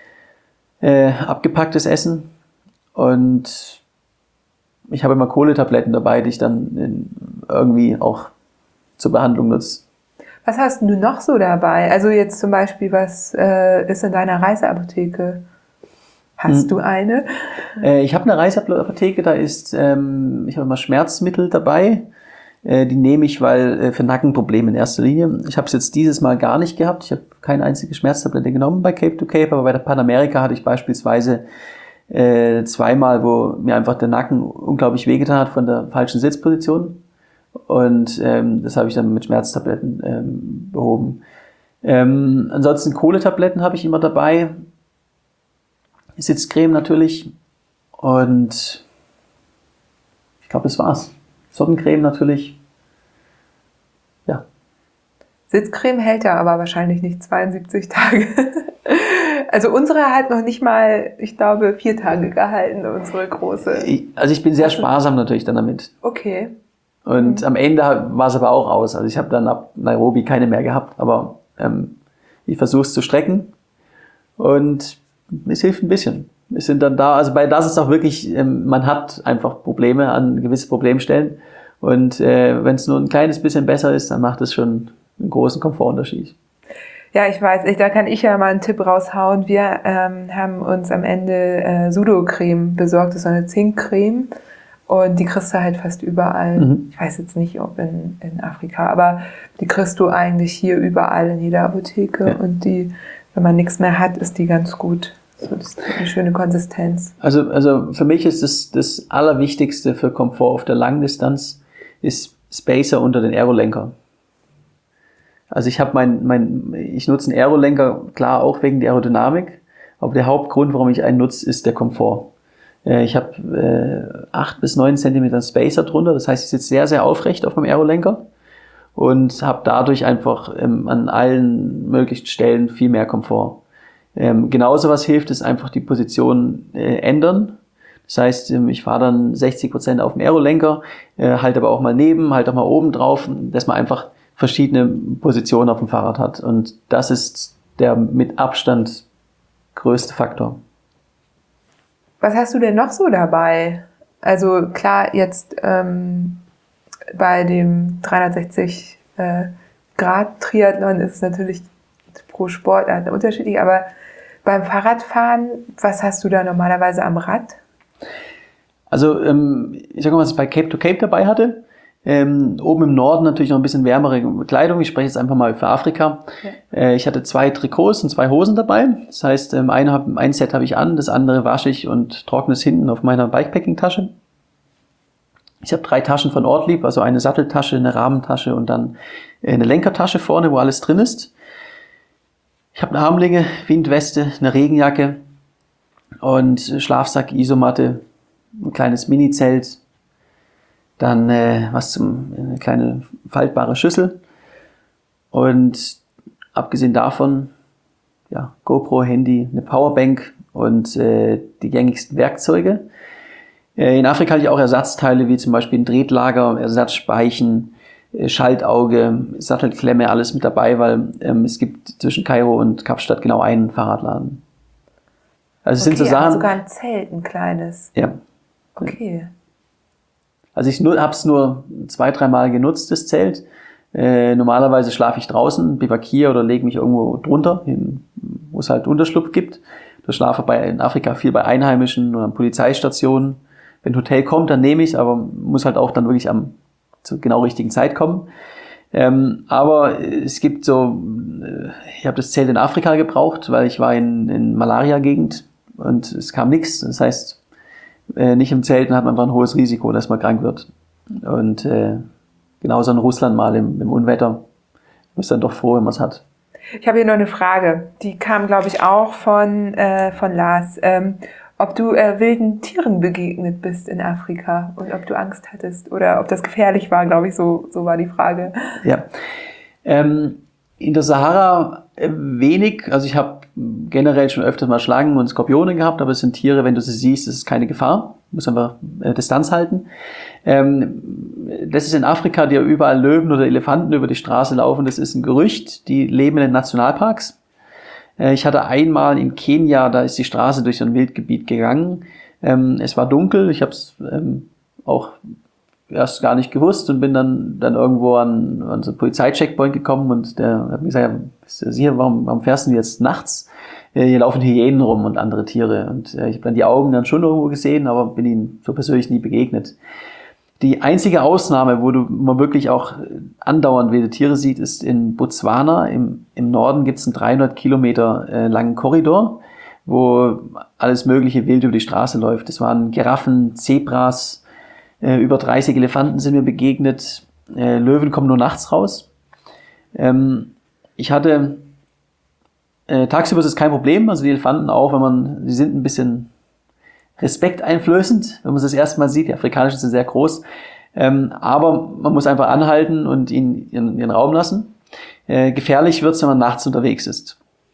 Abgepacktes Essen. Und ich habe immer Kohletabletten dabei, die ich dann irgendwie auch zur Behandlung nutze. Was hast du noch so dabei? Also jetzt zum Beispiel, was ist in deiner Reiseapotheke? Hast du eine? Ich habe eine Reiseapotheke, da ist, ich habe immer Schmerzmittel dabei. Die nehme ich, weil für Nackenprobleme in erster Linie. Ich habe es jetzt dieses Mal gar nicht gehabt. Ich habe keine einzige Schmerztablette genommen bei Cape to Cape, aber bei der Panamerika hatte ich beispielsweise zweimal, wo mir einfach der Nacken unglaublich wehgetan hat von der falschen Sitzposition. Und das habe ich dann mit Schmerztabletten behoben. Ansonsten Kohletabletten habe ich immer dabei. Sitzcreme natürlich. Und ich glaube, das war's. Sonnencreme natürlich. Ja. Sitzcreme hält ja aber wahrscheinlich nicht 72 Tage. Also unsere hat noch nicht mal, ich glaube, 4 Tage gehalten, unsere große. Also ich bin sehr sparsam natürlich dann damit. Okay. Und am Ende war es aber auch aus. Also ich habe dann ab Nairobi keine mehr gehabt. Aber ich versuche es zu strecken. Und es hilft ein bisschen. Wir sind dann da, also bei das ist auch wirklich, man hat einfach Probleme an gewisse Problemstellen. Und wenn es nur ein kleines bisschen besser ist, dann macht es schon einen großen Komfortunterschied. Ja, ich weiß, da kann ich ja mal einen Tipp raushauen. Wir haben uns am Ende Sudocreme besorgt, das ist so eine Zinkcreme. Und die kriegst du halt fast überall. Ich weiß jetzt nicht, ob in Afrika, aber die kriegst du eigentlich hier überall in jeder Apotheke. Ja. Und die, wenn man nichts mehr hat, ist die ganz gut. So, das ist eine schöne Konsistenz. Also für mich ist das Allerwichtigste für Komfort auf der Langdistanz ist Spacer unter den Aerolenker. Also ich habe ich nutze einen Aerolenker, klar auch wegen der Aerodynamik, aber der Hauptgrund, warum ich einen nutze, ist der Komfort. Ich habe 8 bis 9 Zentimeter Spacer drunter, das heißt, ich sitze sehr, sehr aufrecht auf meinem Aerolenker und habe dadurch einfach an allen möglichen Stellen viel mehr Komfort. Genauso was hilft, ist einfach die Position ändern. Das heißt, ich fahre dann 60% auf dem Aerolenker, halte aber auch mal neben, halte auch mal oben drauf, dass man einfach verschiedene Positionen auf dem Fahrrad hat. Und das ist der mit Abstand größte Faktor. Was hast du denn noch so dabei? Also klar, jetzt bei dem 360 Grad Triathlon ist es natürlich pro Sportart unterschiedlich, aber beim Fahrradfahren, was hast du da normalerweise am Rad? Also ich sage mal, was ich bei Cape to Cape dabei hatte. Oben im Norden natürlich noch ein bisschen wärmere Kleidung. Ich spreche jetzt einfach mal für Afrika. Ja. Ich hatte 2 Trikots und 2 Hosen dabei. Das heißt, ein Set habe ich an, das andere wasche ich und trockne es hinten auf meiner Bikepacking-Tasche. Ich habe 3 Taschen von Ortlieb, also eine Satteltasche, eine Rahmentasche und dann eine Lenkertasche vorne, wo alles drin ist. Ich habe eine Armlinge, Windweste, eine Regenjacke und Schlafsack, Isomatte, ein kleines Mini-Zelt, dann eine kleine faltbare Schüssel und abgesehen davon, ja, GoPro, Handy, eine Powerbank und die gängigsten Werkzeuge. In Afrika hatte ich auch Ersatzteile wie zum Beispiel ein Tretlager, Ersatzspeichen, Schaltauge, Sattelklemme, alles mit dabei, weil es gibt zwischen Kairo und Kapstadt genau einen Fahrradladen. Also es sind so Sachen. Sogar ein Zelt, ein kleines. Ja. Okay. Also ich habe es nur 2-3 Mal genutzt, das Zelt. Normalerweise schlafe ich draußen, bivakiere oder lege mich irgendwo drunter, wo es halt Unterschlupf gibt. schlafe in Afrika viel bei Einheimischen oder an Polizeistationen. Wenn ein Hotel kommt, dann nehme ich es, aber muss halt auch dann wirklich zur genau richtigen Zeit kommen. Aber es gibt ich habe das Zelt in Afrika gebraucht, weil ich war in Malaria-Gegend und es kam nichts. Das heißt, nicht im Zelt, dann hat man einfach ein hohes Risiko, dass man krank wird. Und genauso in Russland mal im Unwetter. Man ist dann doch froh, wenn man es hat. Ich habe hier noch eine Frage, die kam, glaube ich, auch von Lars. Ob du wilden Tieren begegnet bist in Afrika und ob du Angst hattest oder ob das gefährlich war, glaube ich, so war die Frage. Ja, in der Sahara wenig. Also ich habe generell schon öfters mal Schlangen und Skorpione gehabt, aber es sind Tiere, wenn du sie siehst, ist es keine Gefahr. Du musst einfach Distanz halten. Das ist in Afrika, die überall Löwen oder Elefanten über die Straße laufen. Das ist ein Gerücht. Die leben in den Nationalparks. Ich hatte einmal in Kenia, da ist die Straße durch so ein Wildgebiet gegangen. Es war dunkel, ich habe es auch erst gar nicht gewusst und bin dann irgendwo an so einen Polizeicheckpoint gekommen und der hat mir gesagt, ja, warum fährst du jetzt nachts? Hier laufen Hyänen rum und andere Tiere. Und ich habe dann die Augen dann schon irgendwo gesehen, aber bin ihnen so persönlich nie begegnet. Die einzige Ausnahme, wo man wirklich auch andauernd wilde Tiere sieht, ist in Botswana. Im Norden gibt es einen 300 Kilometer langen Korridor, wo alles mögliche wild über die Straße läuft. Das waren Giraffen, Zebras, über 30 Elefanten sind mir begegnet. Löwen kommen nur nachts raus. Ich hatte tagsüber ist es kein Problem, also die Elefanten auch, die sind ein bisschen respekteinflößend, wenn man es das erste Mal sieht. Die afrikanischen sind sehr groß. Aber man muss einfach anhalten und ihnen ihren Raum lassen. Gefährlich wird es, wenn man nachts unterwegs ist.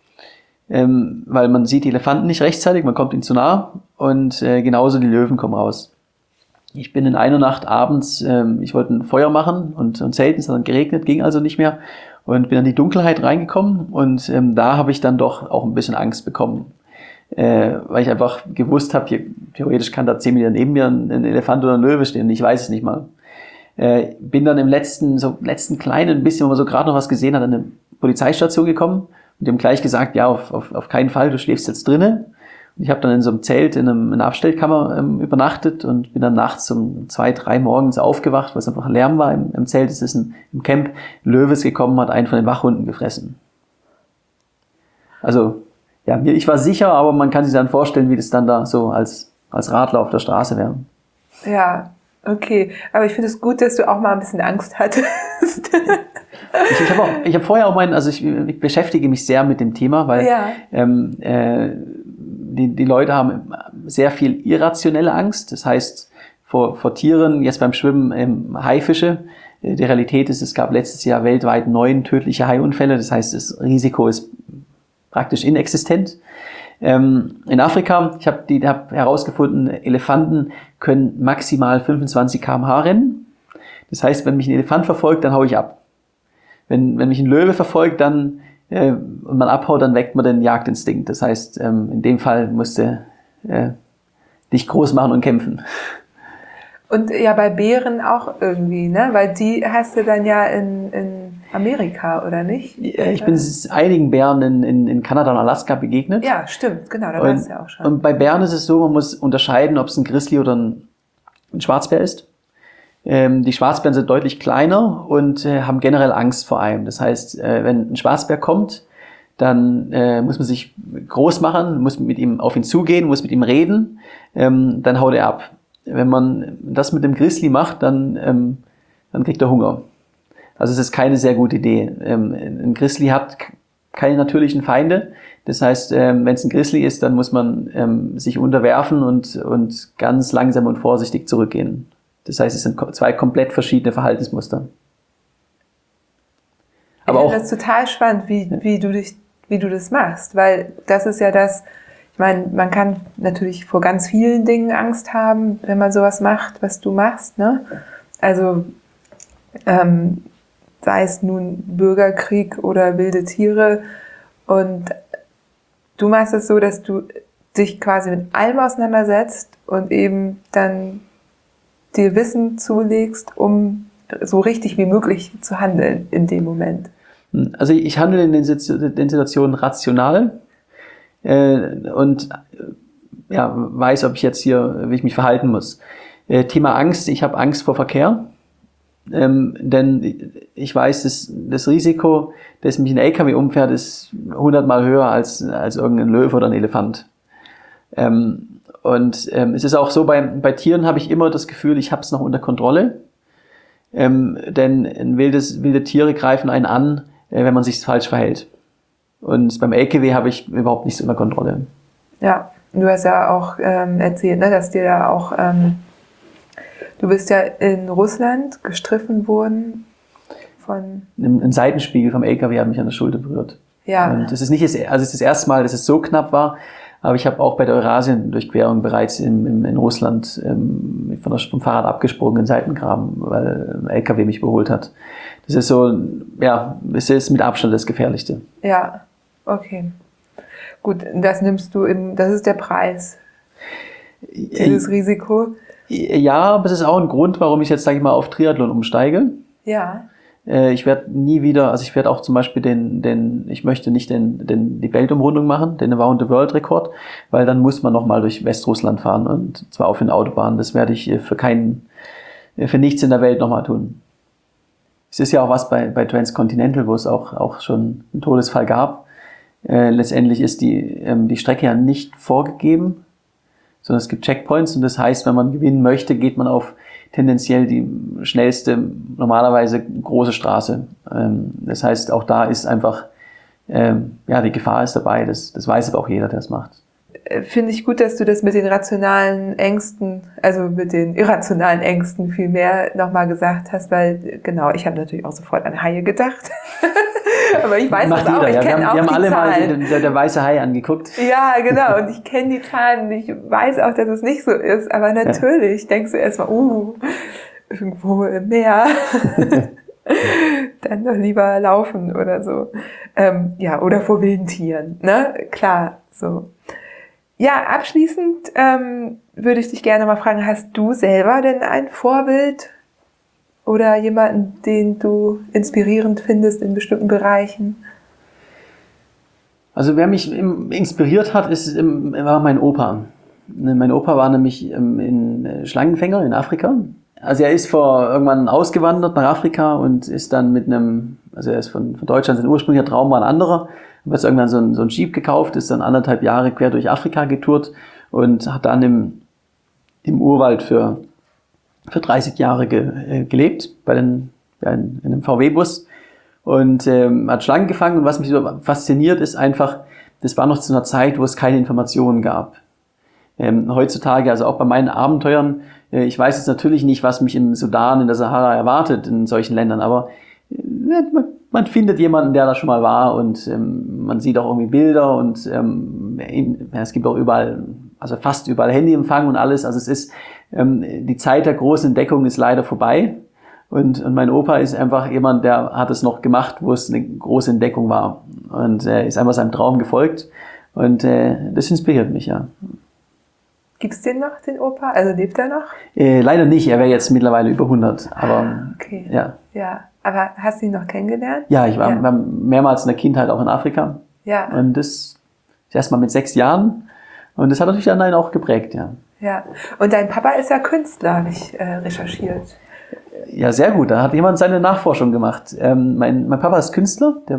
Weil man sieht die Elefanten nicht rechtzeitig, man kommt ihnen zu nah und genauso die Löwen kommen raus. Ich bin in einer Nacht abends, ich wollte ein Feuer machen und zelten, es hat dann geregnet, ging also nicht mehr und bin in die Dunkelheit reingekommen und da habe ich dann doch auch ein bisschen Angst bekommen. Weil ich einfach gewusst habe, theoretisch kann da 10 Meter neben mir ein Elefant oder ein Löwe stehen, ich weiß es nicht mal. Bin dann im letzten kleinen bisschen, wo man so gerade noch was gesehen hat, an eine Polizeistation gekommen und dem gleich gesagt, ja, auf keinen Fall, du schläfst jetzt drinnen. Und ich habe dann in so einem Zelt in einer Abstellkammer übernachtet und bin dann nachts um 2, 3 morgens aufgewacht, weil es einfach Lärm war im Zelt. Es ist im Camp ein Löwe ist gekommen, hat einen von den Wachhunden gefressen. Also ja, ich war sicher, aber man kann sich dann vorstellen, wie das dann da so als Radler auf der Straße wäre. Ja, okay. Aber ich finde es gut, dass du auch mal ein bisschen Angst hattest. Ich habe vorher auch ich beschäftige mich sehr mit dem Thema, weil die Leute haben sehr viel irrationelle Angst. Das heißt, vor Tieren, jetzt beim Schwimmen, Haifische. Die Realität ist, es gab letztes Jahr weltweit 9 tödliche Haiunfälle. Das heißt, das Risiko ist praktisch inexistent. In Afrika, ich habe herausgefunden, Elefanten können maximal 25 km/h rennen. Das heißt, wenn mich ein Elefant verfolgt, dann haue ich ab. Wenn mich ein Löwe verfolgt, und man abhaut, dann weckt man den Jagdinstinkt. Das heißt, in dem Fall musst du dich groß machen und kämpfen. Und ja, bei Bären auch irgendwie, ne? Weil die hast du dann ja in Amerika, oder nicht? Ich bin einigen Bären in Kanada und Alaska begegnet. Ja, stimmt, genau, da warst du ja auch schon. Und bei Bären ist es so, man muss unterscheiden, ob es ein Grizzly oder ein Schwarzbär ist. Die Schwarzbären sind deutlich kleiner und haben generell Angst vor einem. Das heißt, wenn ein Schwarzbär kommt, dann muss man sich groß machen, muss mit ihm auf ihn zugehen, muss mit ihm reden, dann haut er ab. Wenn man das mit dem Grizzly macht, dann kriegt er Hunger. Also es ist keine sehr gute Idee. Ein Grizzly hat keine natürlichen Feinde. Das heißt, wenn es ein Grizzly ist, dann muss man sich unterwerfen und ganz langsam und vorsichtig zurückgehen. Das heißt, es sind 2 komplett verschiedene Verhaltensmuster. Aber ich finde das total spannend, wie du das machst, weil das ist ja das, ich meine, man kann natürlich vor ganz vielen Dingen Angst haben, wenn man sowas macht, was du machst, ne? Also sei es nun Bürgerkrieg oder wilde Tiere, und du machst es so, dass du dich quasi mit allem auseinandersetzt und eben dann dir Wissen zulegst, um so richtig wie möglich zu handeln in dem Moment. Also ich handle in den Situationen rational. und ja, weiß, ob ich jetzt hier, wie ich mich verhalten muss. Thema Angst, ich habe Angst vor Verkehr, denn ich weiß, das Risiko, dass mich ein LKW umfährt, ist 100-mal höher als irgendein Löwe oder ein Elefant. Es ist auch so, bei Tieren habe ich immer das Gefühl, ich habe es noch unter Kontrolle, denn wilde Tiere greifen einen an, wenn man sich falsch verhält. Und beim LKW habe ich überhaupt nichts unter Kontrolle. Ja, du hast ja auch erzählt, ne, dass dir ja auch, du bist ja in Russland gestriffen worden von... Ein Seitenspiegel vom LKW hat mich an der Schulter berührt. Ja. Und das ist nicht das erste Mal, dass es so knapp war, aber ich habe auch bei der Eurasien-Durchquerung bereits in Russland vom Fahrrad abgesprungen in Seitengraben, weil ein LKW mich überholt hat. Das ist so, ja, es ist mit Abstand das Gefährlichste. Ja, okay. Gut, das nimmst du das ist der Preis, dieses Risiko. Ja, aber es ist auch ein Grund, warum ich jetzt, sage ich mal, auf Triathlon umsteige. Ja. Ich werde nie wieder, also ich werde auch zum Beispiel ich möchte nicht die Weltumrundung machen, den Around the World Rekord, weil dann muss man nochmal durch Westrussland fahren und zwar auf den Autobahnen. Das werde ich für nichts in der Welt nochmal tun. Es ist ja auch was bei Transcontinental, wo es auch schon einen Todesfall gab. Letztendlich ist die Strecke ja nicht vorgegeben, sondern es gibt Checkpoints und das heißt, wenn man gewinnen möchte, geht man auf tendenziell die schnellste, normalerweise große Straße. Das heißt, auch da ist einfach, die Gefahr ist dabei. Das weiß aber auch jeder, der es macht. Finde ich gut, dass du das mit den rationalen Ängsten, also mit den irrationalen Ängsten viel mehr nochmal gesagt hast, weil genau, ich habe natürlich auch sofort an Haie gedacht. Aber ich weiß es auch, ich kenne auch die Zahlen. Wir haben alle mal der weiße Hai angeguckt. Ja, genau, und ich kenne die Zahlen und ich weiß auch, dass es nicht so ist, aber natürlich denkst du erstmal, irgendwo im Meer, dann doch lieber laufen oder so. Oder vor wilden Tieren, ne? Klar, so. Ja, abschließend würde ich dich gerne mal fragen, hast du selber denn ein Vorbild oder jemanden, den du inspirierend findest in bestimmten Bereichen? Also wer mich inspiriert hat, war mein Opa. Mein Opa war nämlich Schlangenfänger in Afrika. Also er ist irgendwann ausgewandert nach Afrika und ist dann er ist von Deutschland, sein ursprünglicher Traum war ein anderer. Er hat irgendwann so ein Jeep gekauft, ist dann 1,5 Jahre quer durch Afrika getourt und hat dann im Urwald für 30 Jahre gelebt, in einem VW-Bus und hat Schlangen gefangen. Und was mich so fasziniert, ist einfach, das war noch zu einer Zeit, wo es keine Informationen gab. Heutzutage, also auch bei meinen Abenteuern, ich weiß jetzt natürlich nicht, was mich im Sudan, in der Sahara erwartet, in solchen Ländern, aber man findet jemanden, der da schon mal war und man sieht auch irgendwie Bilder und es gibt auch überall, also fast überall Handyempfang und alles. Also es ist, die Zeit der großen Entdeckung ist leider vorbei und mein Opa ist einfach jemand, der hat es noch gemacht, wo es eine große Entdeckung war und ist einfach seinem Traum gefolgt und das inspiriert mich, ja. Gibt's den noch, den Opa? Also lebt er noch? Leider nicht, er wäre jetzt mittlerweile über 100, aber okay. Ja. Ja, aber hast du ihn noch kennengelernt? Ja, ich war mehrmals in der Kindheit auch in Afrika. Ja. Und das erst mal mit 6 Jahren. Und das hat natürlich dann auch geprägt, ja. Ja. Und dein Papa ist ja Künstler, habe ich recherchiert. Ja, sehr gut. Da hat jemand seine Nachforschung gemacht. Mein Papa ist Künstler. Der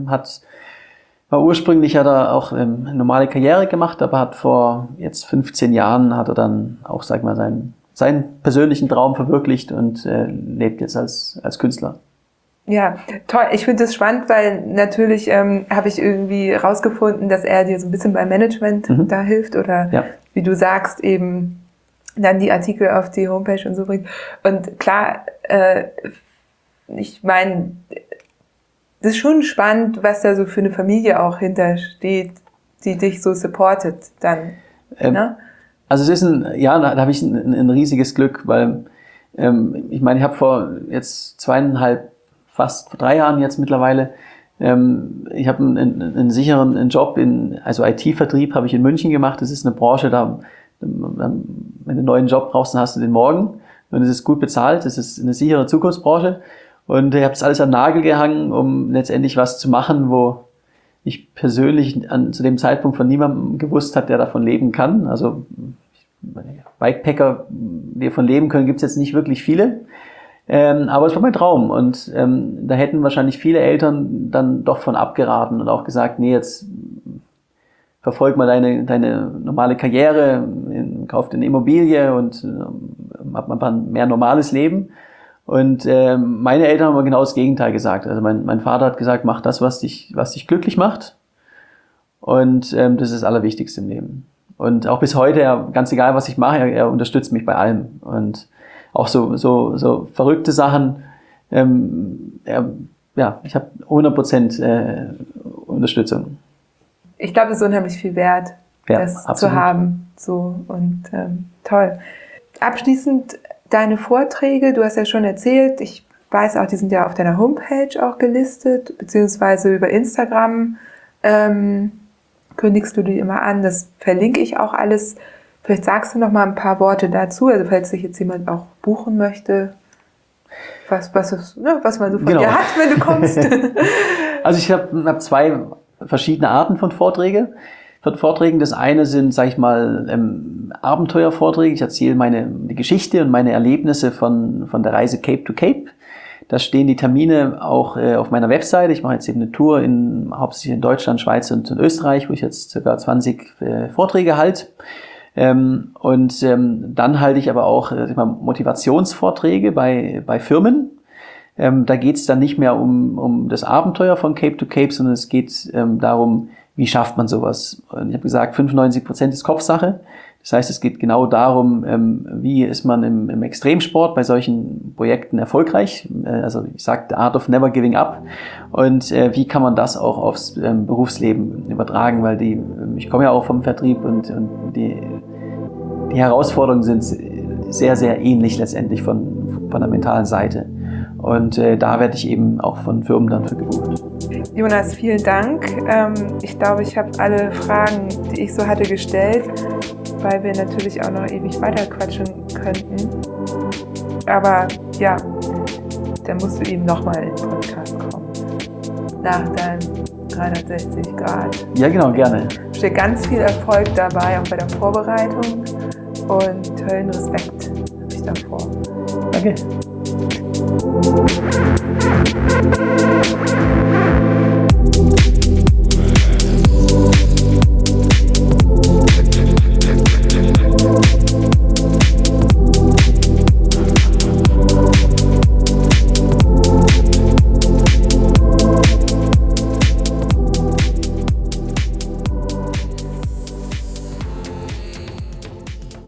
hat er auch eine normale Karriere gemacht, aber hat vor jetzt 15 Jahren hat er dann auch, sag mal, seinen persönlichen Traum verwirklicht und lebt jetzt als Künstler. Ja, toll. Ich finde das spannend, weil natürlich habe ich irgendwie rausgefunden, dass er dir so ein bisschen beim Management da hilft oder wie du sagst, eben dann die Artikel auf die Homepage und so bringt. Und klar, ich meine, das ist schon spannend, was da so für eine Familie auch hintersteht, die dich so supportet dann. Ne? Also es ist da habe ich ein riesiges Glück, weil ich meine, ich habe vor jetzt 2,5, fast 3 Jahren jetzt mittlerweile, ich habe einen sicheren Job also IT-Vertrieb habe ich in München gemacht. Das ist eine Branche, wenn du einen neuen Job brauchst, dann hast du den morgen und es ist gut bezahlt. Das ist eine sichere Zukunftsbranche und ich habe das alles an den Nagel gehangen, um letztendlich was zu machen, wo ich persönlich zu dem Zeitpunkt von niemandem gewusst hat, der davon leben kann. Also Bikepacker, die davon leben können, gibt es jetzt nicht wirklich viele. Aber es war mein Traum und da hätten wahrscheinlich viele Eltern dann doch von abgeraten und auch gesagt, nee, jetzt verfolg mal deine normale Karriere, kauf dir eine Immobilie und hab mal ein mehr normales Leben. Und meine Eltern haben aber genau das Gegenteil gesagt. Also mein Vater hat gesagt, mach das, was dich glücklich macht. Und das ist das Allerwichtigste im Leben. Und auch bis heute, ganz egal, was ich mache, er unterstützt mich bei allem. Und auch so verrückte Sachen. Ich habe 100% Unterstützung. Ich glaube, es ist unheimlich viel wert, das absolut zu haben. So und toll. Abschließend deine Vorträge, du hast ja schon erzählt, ich weiß auch, die sind ja auf deiner Homepage auch gelistet, beziehungsweise über Instagram kündigst du die immer an. Das verlinke ich auch alles. Vielleicht sagst du noch mal ein paar Worte dazu, also falls sich jetzt jemand auch buchen möchte, was man so von dir hat, wenn du kommst. Also ich habe 2 verschiedene Arten von Vorträgen. Das eine sind, sag ich mal, Abenteuervorträge. Ich erzähle die Geschichte und meine Erlebnisse von der Reise Cape to Cape. Da stehen die Termine auch auf meiner Webseite. Ich mache jetzt eben eine Tour hauptsächlich in Deutschland, Schweiz und Österreich, wo ich jetzt ca. 20 Vorträge halte. Dann halte ich aber auch Motivationsvorträge bei Firmen. Da geht es dann nicht mehr um das Abenteuer von Cape to Cape, sondern es geht darum, wie schafft man sowas. Und ich habe gesagt, 95% ist Kopfsache. Das heißt, es geht genau darum, wie ist man im Extremsport bei solchen Projekten erfolgreich. Also ich sage, the art of never giving up. Und wie kann man das auch aufs Berufsleben übertragen, weil ich komme ja auch vom Vertrieb und die Herausforderungen sind sehr, sehr ähnlich letztendlich von der mentalen Seite. Und da werde ich eben auch von Firmen dann für gebucht. Jonas, vielen Dank. Ich glaube, ich habe alle Fragen, die ich so hatte, gestellt, weil wir natürlich auch noch ewig weiter quatschen könnten. Aber ja, dann musst du eben nochmal in den Podcast kommen. Nach deinem 360 Grad. Ja, genau, gerne. Ich wünsche dir ganz viel Erfolg dabei, auch bei der Vorbereitung. Und tollen Respekt habe ich davor. Danke.